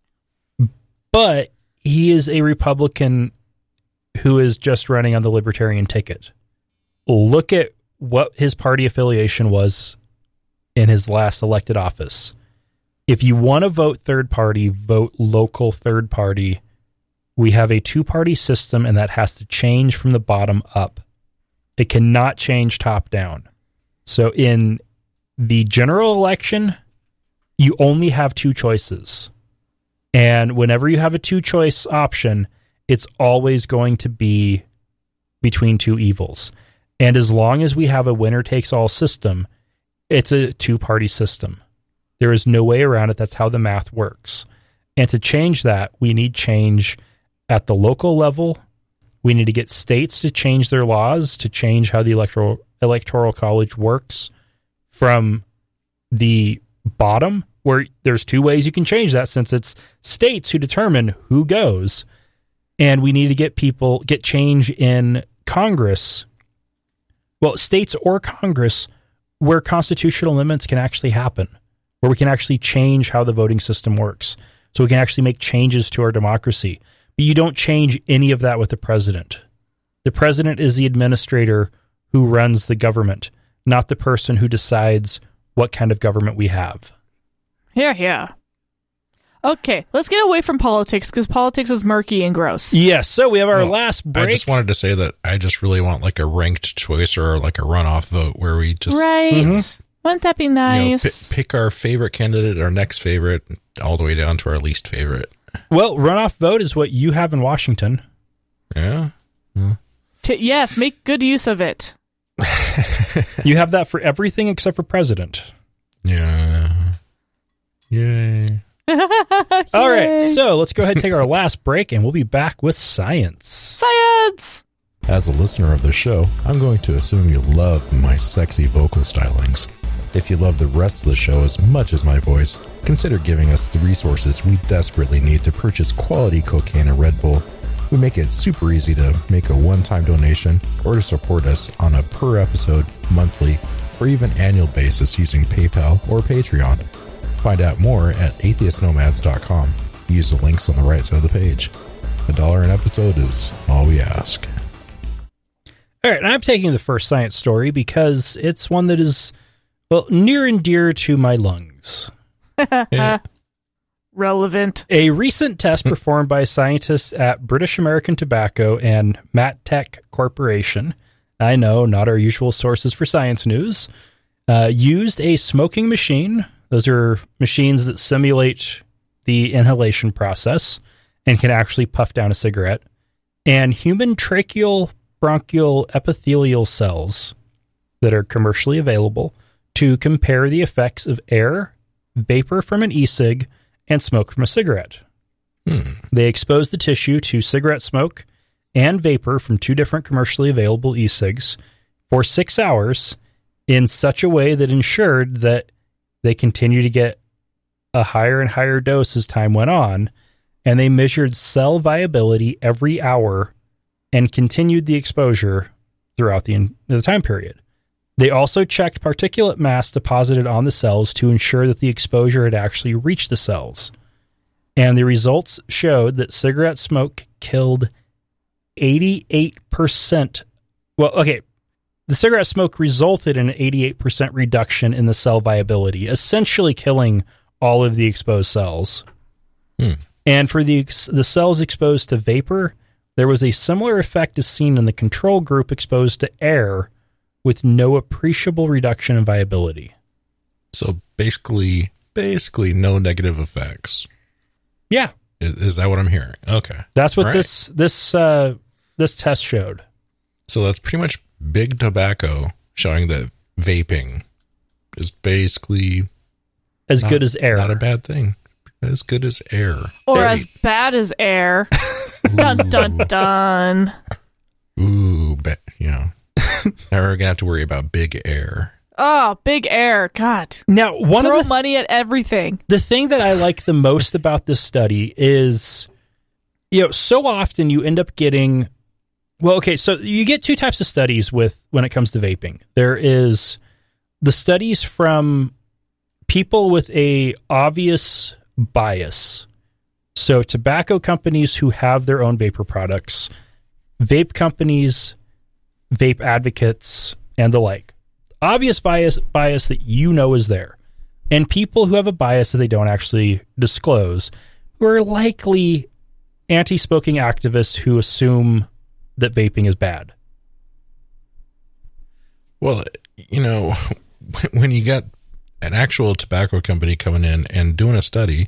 But he is a Republican who is just running on the Libertarian ticket. Look at what his party affiliation was in his last elected office. If you want to vote third party, vote local third party. We have a two-party system, and that has to change from the bottom up. It cannot change top down. So in the general election, you only have two choices. And whenever you have a two-choice option, it's always going to be between two evils. And as long as we have a winner-takes-all system, it's a two-party system. There is no way around it. That's how the math works. And to change that, we need change at the local level. We need to get states to change their laws, to change how the electoral electoral college works from the bottom, where there's two ways you can change that, since it's states who determine who goes. And we need to get people, get change in Congress, well, states or Congress, where constitutional amendments can actually happen, where we can actually change how the voting system works, so we can actually make changes to our democracy. But you don't change any of that with the president. The president is the administrator who runs the government, not the person who decides what kind of government we have. Here, here. Okay, let's get away from politics, because politics is murky and gross. Yes, so we have our Well, last break. I just wanted to say that I just really want like a ranked choice or like a runoff vote where we just Right. Mhm. Wouldn't that be you know, nice? pick, pick our favorite candidate, our next favorite, all the way down to our least favorite. Well, runoff vote is what you have in Washington. Yeah. T- yes, make good use of it. You have that for everything except for president. Yeah. Yay. All right, Yay. so let's go ahead and take our last break, and we'll be back with science. Science! As a listener of the show, I'm going to assume you love my sexy vocal stylings. If you love the rest of the show as much as my voice, consider giving us the resources we desperately need to purchase quality cocaine and Red Bull. We make it super easy to make a one-time donation or to support us on a per-episode, monthly, or even annual basis using PayPal or Patreon. Find out more at atheist nomads dot com. Use the links on the right side of the page. A dollar an episode is all we ask. All right, and I'm taking the first science story because it's one that is, well, near and dear to my lungs. Yeah. Relevant. A recent test performed by scientists at British American Tobacco and MatTech Corporation, I know, not our usual sources for science news, uh, used a smoking machine. Those are machines that simulate the inhalation process and can actually puff down a cigarette, and human tracheal bronchial epithelial cells that are commercially available to compare the effects of air, vapor from an e-cig, and smoke from a cigarette. Hmm. They exposed the tissue to cigarette smoke and vapor from two different commercially available e-cigs for six hours in such a way that ensured that they continued to get a higher and higher dose as time went on, and they measured cell viability every hour and continued the exposure throughout the, the time period. They also checked particulate mass deposited on the cells to ensure that the exposure had actually reached the cells. And the results showed that cigarette smoke killed eighty-eight percent. Well, okay, the cigarette smoke resulted in an eighty-eight percent reduction in the cell viability, essentially killing all of the exposed cells. Hmm. And for the the cells exposed to vapor, there was a similar effect as seen in the control group exposed to air, with no appreciable reduction in viability. So basically, basically no negative effects. Yeah. Is, is that what I'm hearing? Okay. That's what Right. this this uh, this test showed. So that's pretty much big tobacco showing that vaping is basically As not, good as air. Not a bad thing. As good as air. Or Very- as bad as air. Dun dun dun. Ooh, bet, you know. Now we're going to have to worry about big air. Oh, big air. God. Now, one Throw of the, money at everything. the thing that I like the most about this study is, you know, so often you end up getting, well, okay, so you get two types of studies with when it comes to vaping. There is the studies from people with a obvious bias. So tobacco companies who have their own vapor products, vape companies, vape advocates, and the like. Obvious bias bias that you know is there. And people who have a bias that they don't actually disclose, who are likely anti-smoking activists who assume that vaping is bad. Well, you know, when you got an actual tobacco company coming in and doing a study,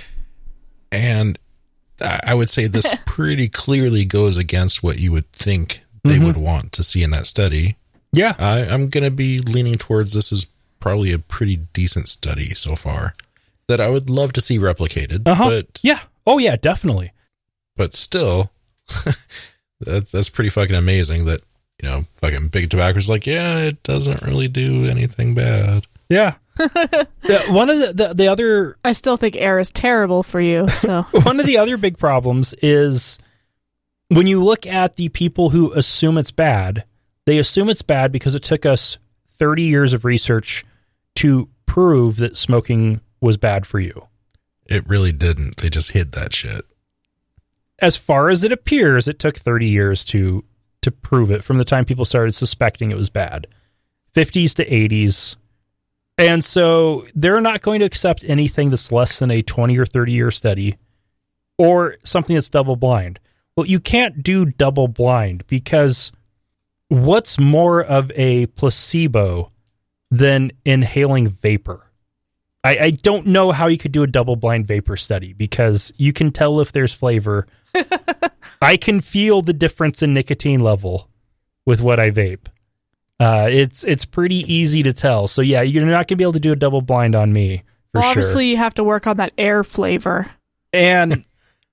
and I would say this pretty clearly goes against what you would think they Mhm. would want to see in that study. Yeah. I, I'm going to be leaning towards this is probably a pretty decent study so far that I would love to see replicated. Uh-huh. But Yeah. Oh, yeah, definitely. but still, that, that's pretty fucking amazing that, you know, fucking big tobacco's like, yeah, it doesn't really do anything bad. Yeah. The- one of the, the, the other I still think air is terrible for you, so. one of the other big problems is when you look at the people who assume it's bad, they assume it's bad because it took us thirty years of research to prove that smoking was bad for you. It really didn't. They just hid that shit. As far as it appears, it took thirty years to to prove it from the time people started suspecting it was bad. fifties to eighties. And so they're not going to accept anything that's less than a twenty or thirty year study or something that's double blind. Well, you can't do double blind because what's more of a placebo than inhaling vapor? I, I don't know how you could do a double blind vapor study because you can tell if there's flavor. I can feel the difference in nicotine level with what I vape. Uh, it's it's pretty easy to tell. So yeah, you're not gonna be able to do a double blind on me for Well, sure. obviously, you have to work on that air flavor. And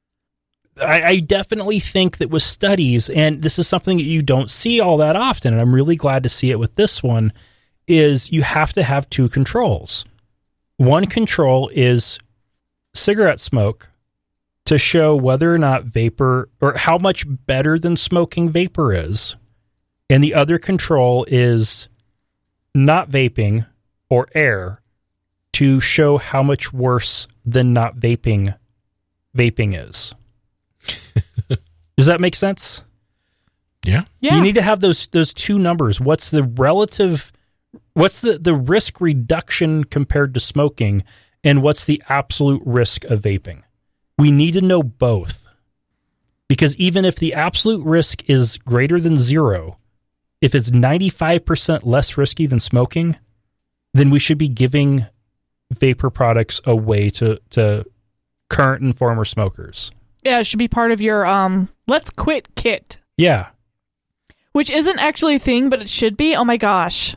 I, I definitely think that with studies, and this is something that you don't see all that often, and I'm really glad to see it with this one, is you have to have two controls. One control is cigarette smoke to show whether or not vapor, or how much better than smoking vapor is. And the other control is not vaping or air to show how much worse than not vaping vaping is. Does that make sense? Yeah. Yeah. You need to have those those two numbers. What's the relative what's the, the risk reduction compared to smoking, and what's the absolute risk of vaping? We need to know both. Because even if the absolute risk is greater than zero, if it's ninety-five percent less risky than smoking, then we should be giving vapor products away to, to current and former smokers. Yeah, it should be part of your um let's quit kit. Yeah. Which isn't actually a thing, but it should be. Oh my gosh.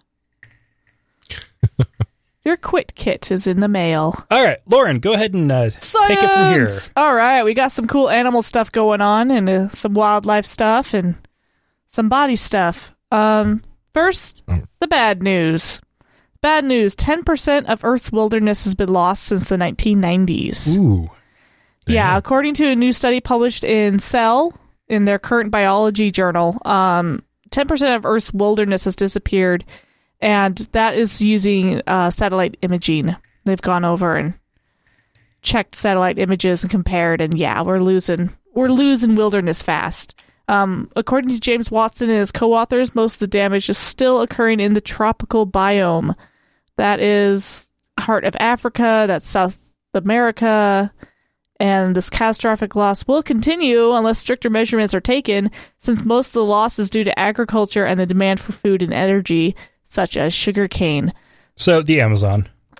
Your quit kit is in the mail. All right, Lauren, go ahead and uh, take it from here. Science! All right, we got some cool animal stuff going on, and uh, some wildlife stuff, and some body stuff. Um, first, Oh. the bad news. Bad news: ten percent of Earth's wilderness has been lost since the nineteen nineties. Ooh. Yeah, Damn. according to a new study published in Cell in their current biology journal, um, ten percent of Earth's wilderness has disappeared, and that is using uh, satellite imaging. They've gone over and checked satellite images and compared, and yeah, we're losing we're losing wilderness fast. Um, according to James Watson and his co-authors, most of the damage is still occurring in the tropical biome. That is heart of Africa, that's South America, and this catastrophic loss will continue unless stricter measurements are taken, since most of the loss is due to agriculture and the demand for food and energy, such as sugarcane. So the Amazon.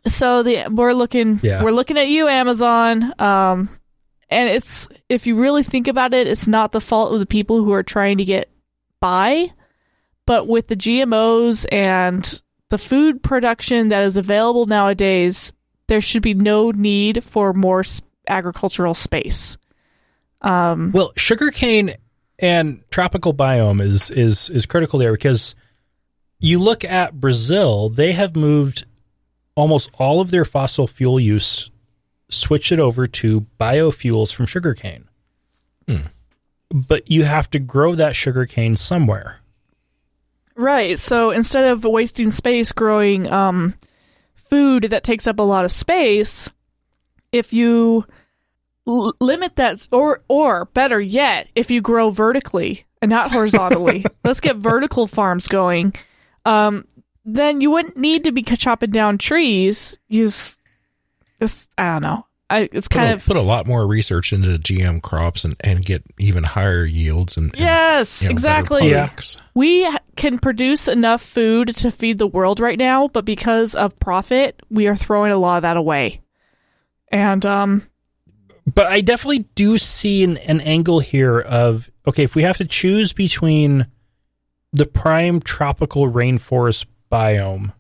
So the we're looking Yeah. we're looking at you, Amazon. Um, and it's if you really think about it, it's not the fault of the people who are trying to get by, but with the G M Os and the food production that is available nowadays, there should be no need for more s- agricultural space. Um, Well, sugarcane and tropical biome is is is critical there because you look at Brazil, they have moved almost all of their fossil fuel use, switch it over to biofuels from sugarcane. Hmm. But you have to grow that sugarcane somewhere. Right. So instead of wasting space growing um, food that takes up a lot of space, if you l- limit that, or or better yet, if you grow vertically and not horizontally, let's get vertical farms going. Um, then you wouldn't need to be chopping down trees. You just, it's, I don't know. I, it's Put kind a, of put a lot more research into G M crops and, and get even higher yields and, and yes, you know, better exactly. Yeah. products. We h- can produce enough food to feed the world right now, but because of profit, we are throwing a lot of that away. And um, But I definitely do see an, an angle here of, okay, if we have to choose between the prime tropical rainforest biome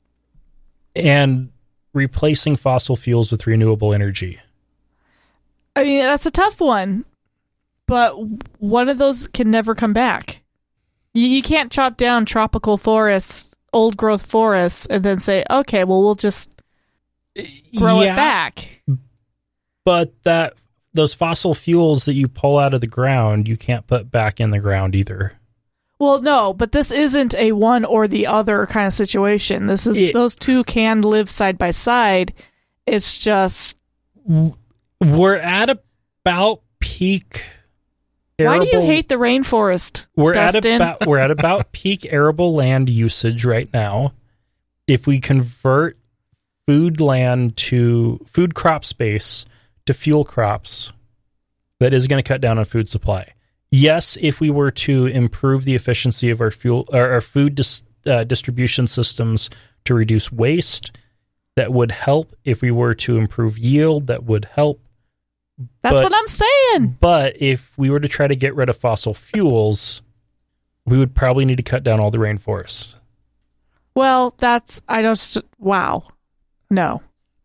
and replacing fossil fuels with renewable energy. I mean, that's a tough one, but one of those can never come back. You, you can't chop down tropical forests, old growth forests, and then say, okay, well, we'll just grow Yeah, it back. But that those fossil fuels that you pull out of the ground, you can't put back in the ground either. Well, no, but this isn't a one or the other kind of situation. This is It- those two can live side by side. It's just We're at about peak. why do you arable- hate the rainforest, We're Dustin? at about we're at about peak arable land usage right now. If we convert food land to food crop space to fuel crops, that is going to cut down on food supply. Yes, if we were to improve the efficiency of our fuel or our food dis, uh, distribution systems to reduce waste, that would help. If we were to improve yield, that would help. That's but- what I'm saying. But if we were to try to get rid of fossil fuels, we would probably need to cut down all the rainforests. Well, that's I don't. s- Wow, no.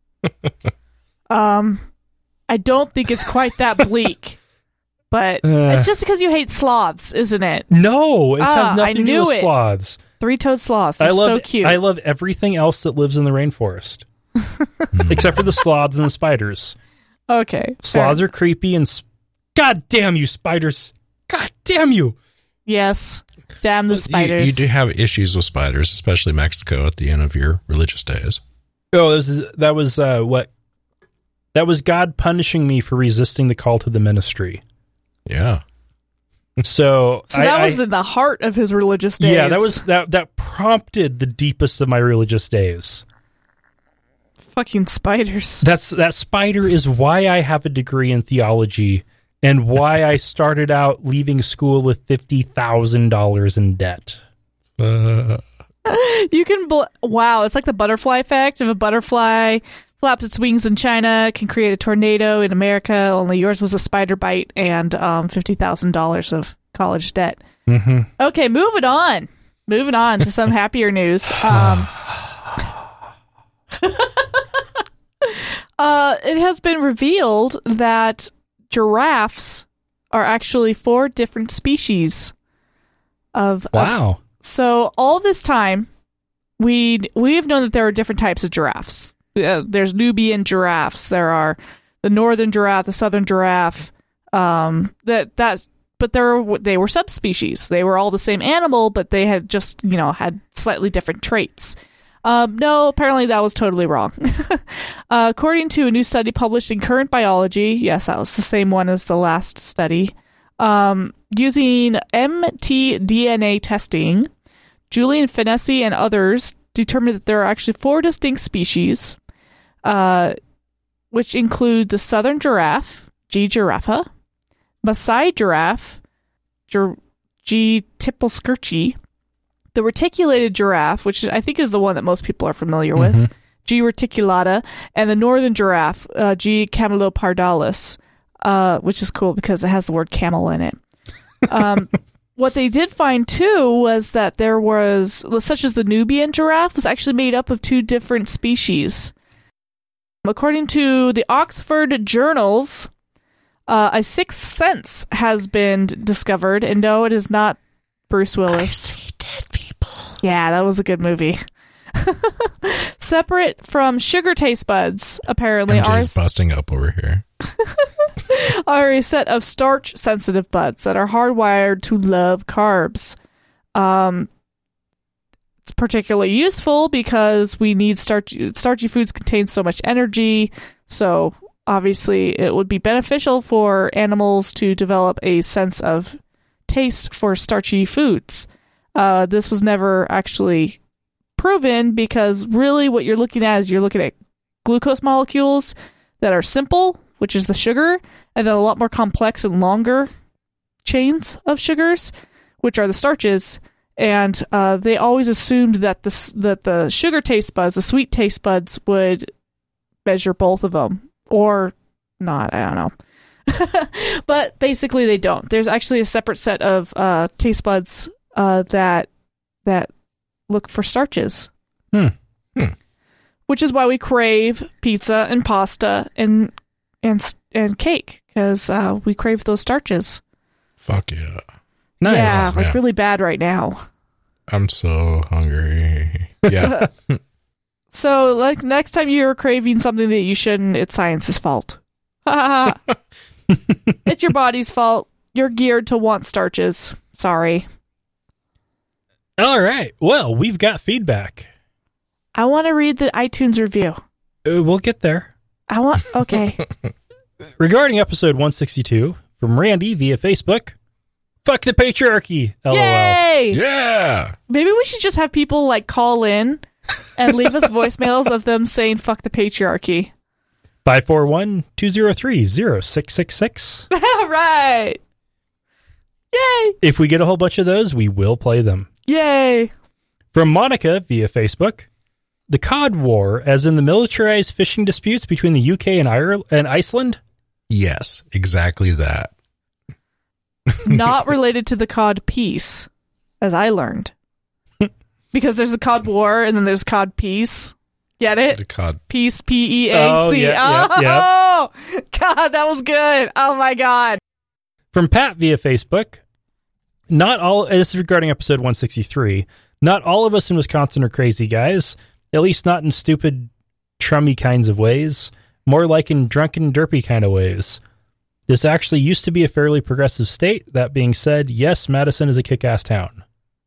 um, I don't think it's quite that bleak, but Uh. it's just because you hate sloths, isn't it? No, it Ah, has I nothing to do knew with it. sloths. Three-toed sloths are I love so cute. I love everything else that lives in the rainforest, except for the sloths and the spiders. okay, Sloths fair. are creepy and sp- God damn you, spiders! God damn you! Yes, damn the You, spiders. you do have issues with spiders, especially Mexico at the end of your religious days. Oh, that was, that was uh, what? That was God punishing me for resisting the call to the ministry. Yeah. So, So I, that was I- in the heart of his religious days. yeah, that was that that prompted the deepest of my religious days. fucking spiders. That's that spider is why I have a degree in theology and why I started out leaving school with fifty thousand dollars in debt. Uh, You can, bl- wow, it's like the butterfly effect. If a butterfly flaps its wings in China, can create a tornado in America, only yours was a spider bite and um, fifty thousand dollars of college debt. Mm-hmm. Okay, moving on. Moving on to some happier news. Um, uh, it has been revealed that giraffes are actually four different species of, of Wow. so all this time, we we have known that there are different types of giraffes. Uh, there's Nubian giraffes. There are the northern giraffe, the southern giraffe. Um, that that, but there were, they were subspecies. They were all the same animal, but they had just you know had slightly different traits. Um, no, apparently that was totally wrong. uh, according to a new study published in Current Biology, yes, that was the same one as the last study. Um, using mtDNA testing, Julian Finessi and others determined that there are actually four distinct species, uh, which include the southern giraffe, G. giraffa, Maasai giraffe, Gir- G. tipulskirchi, the reticulated giraffe, which I think is the one that most people are familiar with, G. reticulata, and the northern giraffe, uh, G. camelopardalis, uh, which is cool because it has the word camel in it. Um, what they did find, too, was that there was, such as the Nubian giraffe, was actually made up of two different species. According to the Oxford Journals, uh, a sixth sense has been discovered, and no, it is not Bruce Willis. I see dead people. Yeah, that was a good movie. Separate from sugar taste buds, apparently, M J's are, busting up over here. are a set of starch-sensitive buds that are hardwired to love carbs. Um, it's particularly useful because we need starch. Starchy foods contain so much energy, so obviously it would be beneficial for animals to develop a sense of taste for starchy foods. Uh, this was never actually proven because really what you're looking at is you're looking at glucose molecules that are simple, which is the sugar, and then a lot more complex and longer chains of sugars, which are the starches. And uh, they always assumed that the that the sugar taste buds, the sweet taste buds, would measure both of them, or not. I don't know. But basically, they don't. There's actually a separate set of uh, taste buds uh, that that look for starches. Hmm. Hmm. Which is why we crave pizza and pasta and and and cake, because uh, we crave those starches. Fuck yeah. Nice. Yeah, like Yeah. really bad right now. I'm so hungry. Yeah. So, like, next time you're craving something that you shouldn't, it's science's fault. It's your body's fault. You're geared to want starches. Sorry. All right. Well, we've got feedback. I want to read the iTunes review. Uh, we'll get there. I want, okay. Regarding episode one sixty-two from Randy via Facebook, fuck the patriarchy. LOL. Yay! Yeah. Maybe we should just have people, like, call in and leave us voicemails of them saying fuck the patriarchy. five four one, two zero three, zero six six six. Right. Yay! If we get a whole bunch of those, we will play them. Yay! From Monica via Facebook, the Cod War, as in the militarized fishing disputes between the U K and Ireland and Iceland? Yes, exactly that. Not related to the cod peace, as I learned. Because there's the Cod War and then there's Cod Peace. Get it? The cod. Peace, P E A C. Oh, yeah, oh, yeah, God, that was good. Oh, my God. From Pat via Facebook, not all, this is regarding episode one sixty-three, not all of us in Wisconsin are crazy guys, at least not in stupid, trummy kinds of ways, more like in drunken, derpy kind of ways. This actually used to be a fairly progressive state. That being said, yes, Madison is a kick-ass town.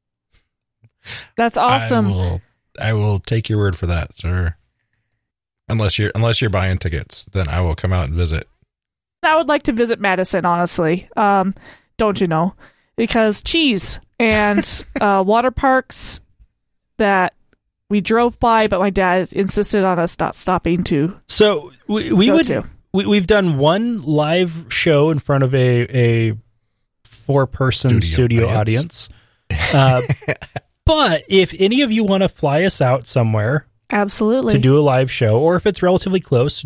That's awesome. I will, I will take your word for that, sir. Unless you're unless you're buying tickets, then I will come out and visit. I would like to visit Madison, honestly. Um, don't you know? Because cheese and uh, water parks that we drove by, but my dad insisted on us not stopping to. So we, we Go would to. we, we've done one live show in front of a a four person Studio studio, audience. audience. Uh, but if any of you want to fly us out somewhere Absolutely. to do a live show, or if it's relatively close,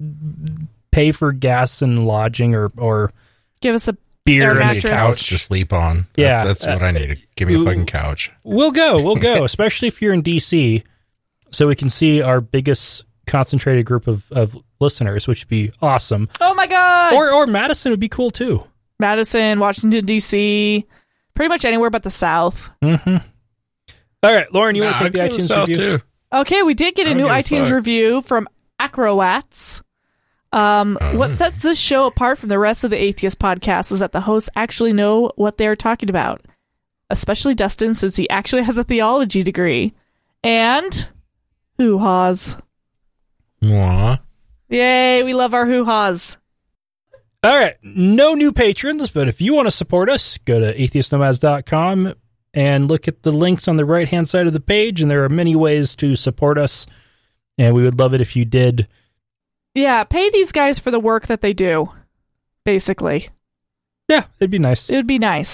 pay for gas and lodging, or or Give us a beer Air and I need a mattress. couch to sleep on. That's, Yeah. that's what I need. Give me a fucking couch. We'll go. We'll go, especially if you're in D C, so we can see our biggest concentrated group of, of listeners, which would be awesome. Oh my God! Or or Madison would be cool too. Madison, Washington, D C, pretty much anywhere but the South. Mm-hmm. All right, Lauren, you Nah, want to I'd take the go to iTunes South review? too. Okay, we did get a I new don't give a iTunes fuck. review from Acrowats. Um, Oh. What sets this show apart from the rest of the Atheist podcast is that the hosts actually know what they're talking about, especially Dustin, since he actually has a theology degree. And hoo-haws. Mwah. Yay, we love our hoo-haws. All right, no new patrons, but if you want to support us, go to atheist nomads dot com and look at the links on the right-hand side of the page, and there are many ways to support us, and we would love it if you did. Yeah, pay these guys for the work that they do, basically. Yeah, it'd be nice. It would be nice. Yeah.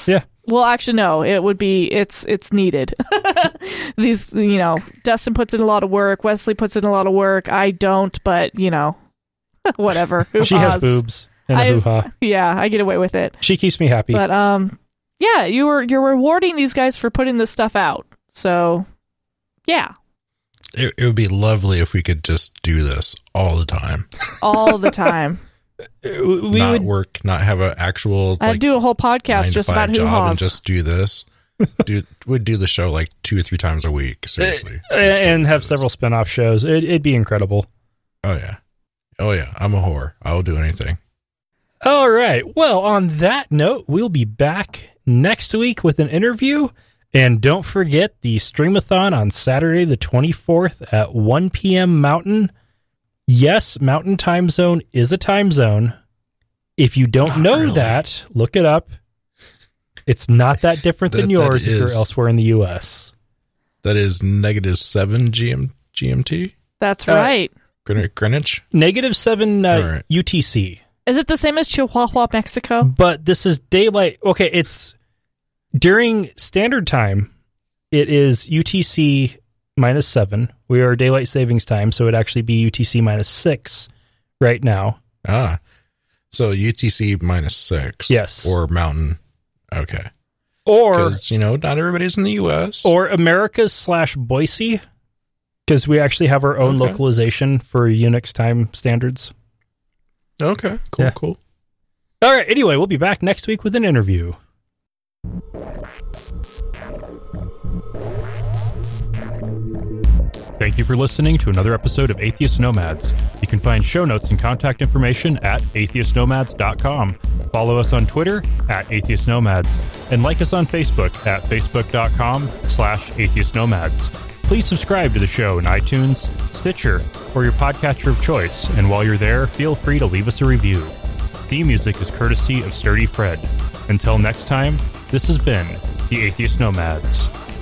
Well, actually, no. It would be. It's it's needed. These, you know, Dustin puts in a lot of work. Wesley puts in a lot of work. I don't, but you know, whatever. She has boobs and a I- hoo-ha. Yeah, I get away with it. She keeps me happy. But um, yeah, you were you're rewarding these guys for putting this stuff out. So, yeah, It, it would be lovely if we could just do this all the time. all the time. we not would work, not have an actual I'd like do a whole podcast nine just to five about job and hoo-has. just do this. do would do the show like two or three times a week. Seriously, Uh, and have several spin-off shows. It, it'd be incredible. Oh yeah, oh yeah. I'm a whore. I will do anything. All right. Well, on that note, we'll be back next week with an interview. And don't forget the Streamathon on Saturday the twenty-fourth at one p.m. Mountain. Yes, Mountain Time Zone is a time zone. If you don't not know really. that, look it up. It's not that different than That- that yours if you're is- elsewhere in the U S. That is negative seven G M G M T That's Uh, right. Greenwich. Greenwich? Negative seven uh, All right. U T C. Is it the same as Chihuahua, Mexico? But this is daylight. Okay, it's during standard time. It is U T C minus seven. We are daylight savings time, so it'd actually be U T C minus six right now. Ah, so U T C minus six. Yes. or Mountain. Okay, Or because you know not everybody's in the U S. or America's slash Boise, because we actually have our own Okay. localization for Unix time standards. Okay, cool, Yeah. cool. All right. Anyway, we'll be back next week with an interview. Thank you for listening to another episode of Atheist Nomads. You can find show notes and contact information at atheist nomads dot com. Follow us on Twitter at Atheist Nomads and like us on Facebook at facebook dot com slash atheist nomads. Please subscribe to the show in iTunes, Stitcher, or your podcatcher of choice. And while you're there, feel free to leave us a review. Theme music is courtesy of Sturdy Fred. Until next time, this has been the Atheist Nomads.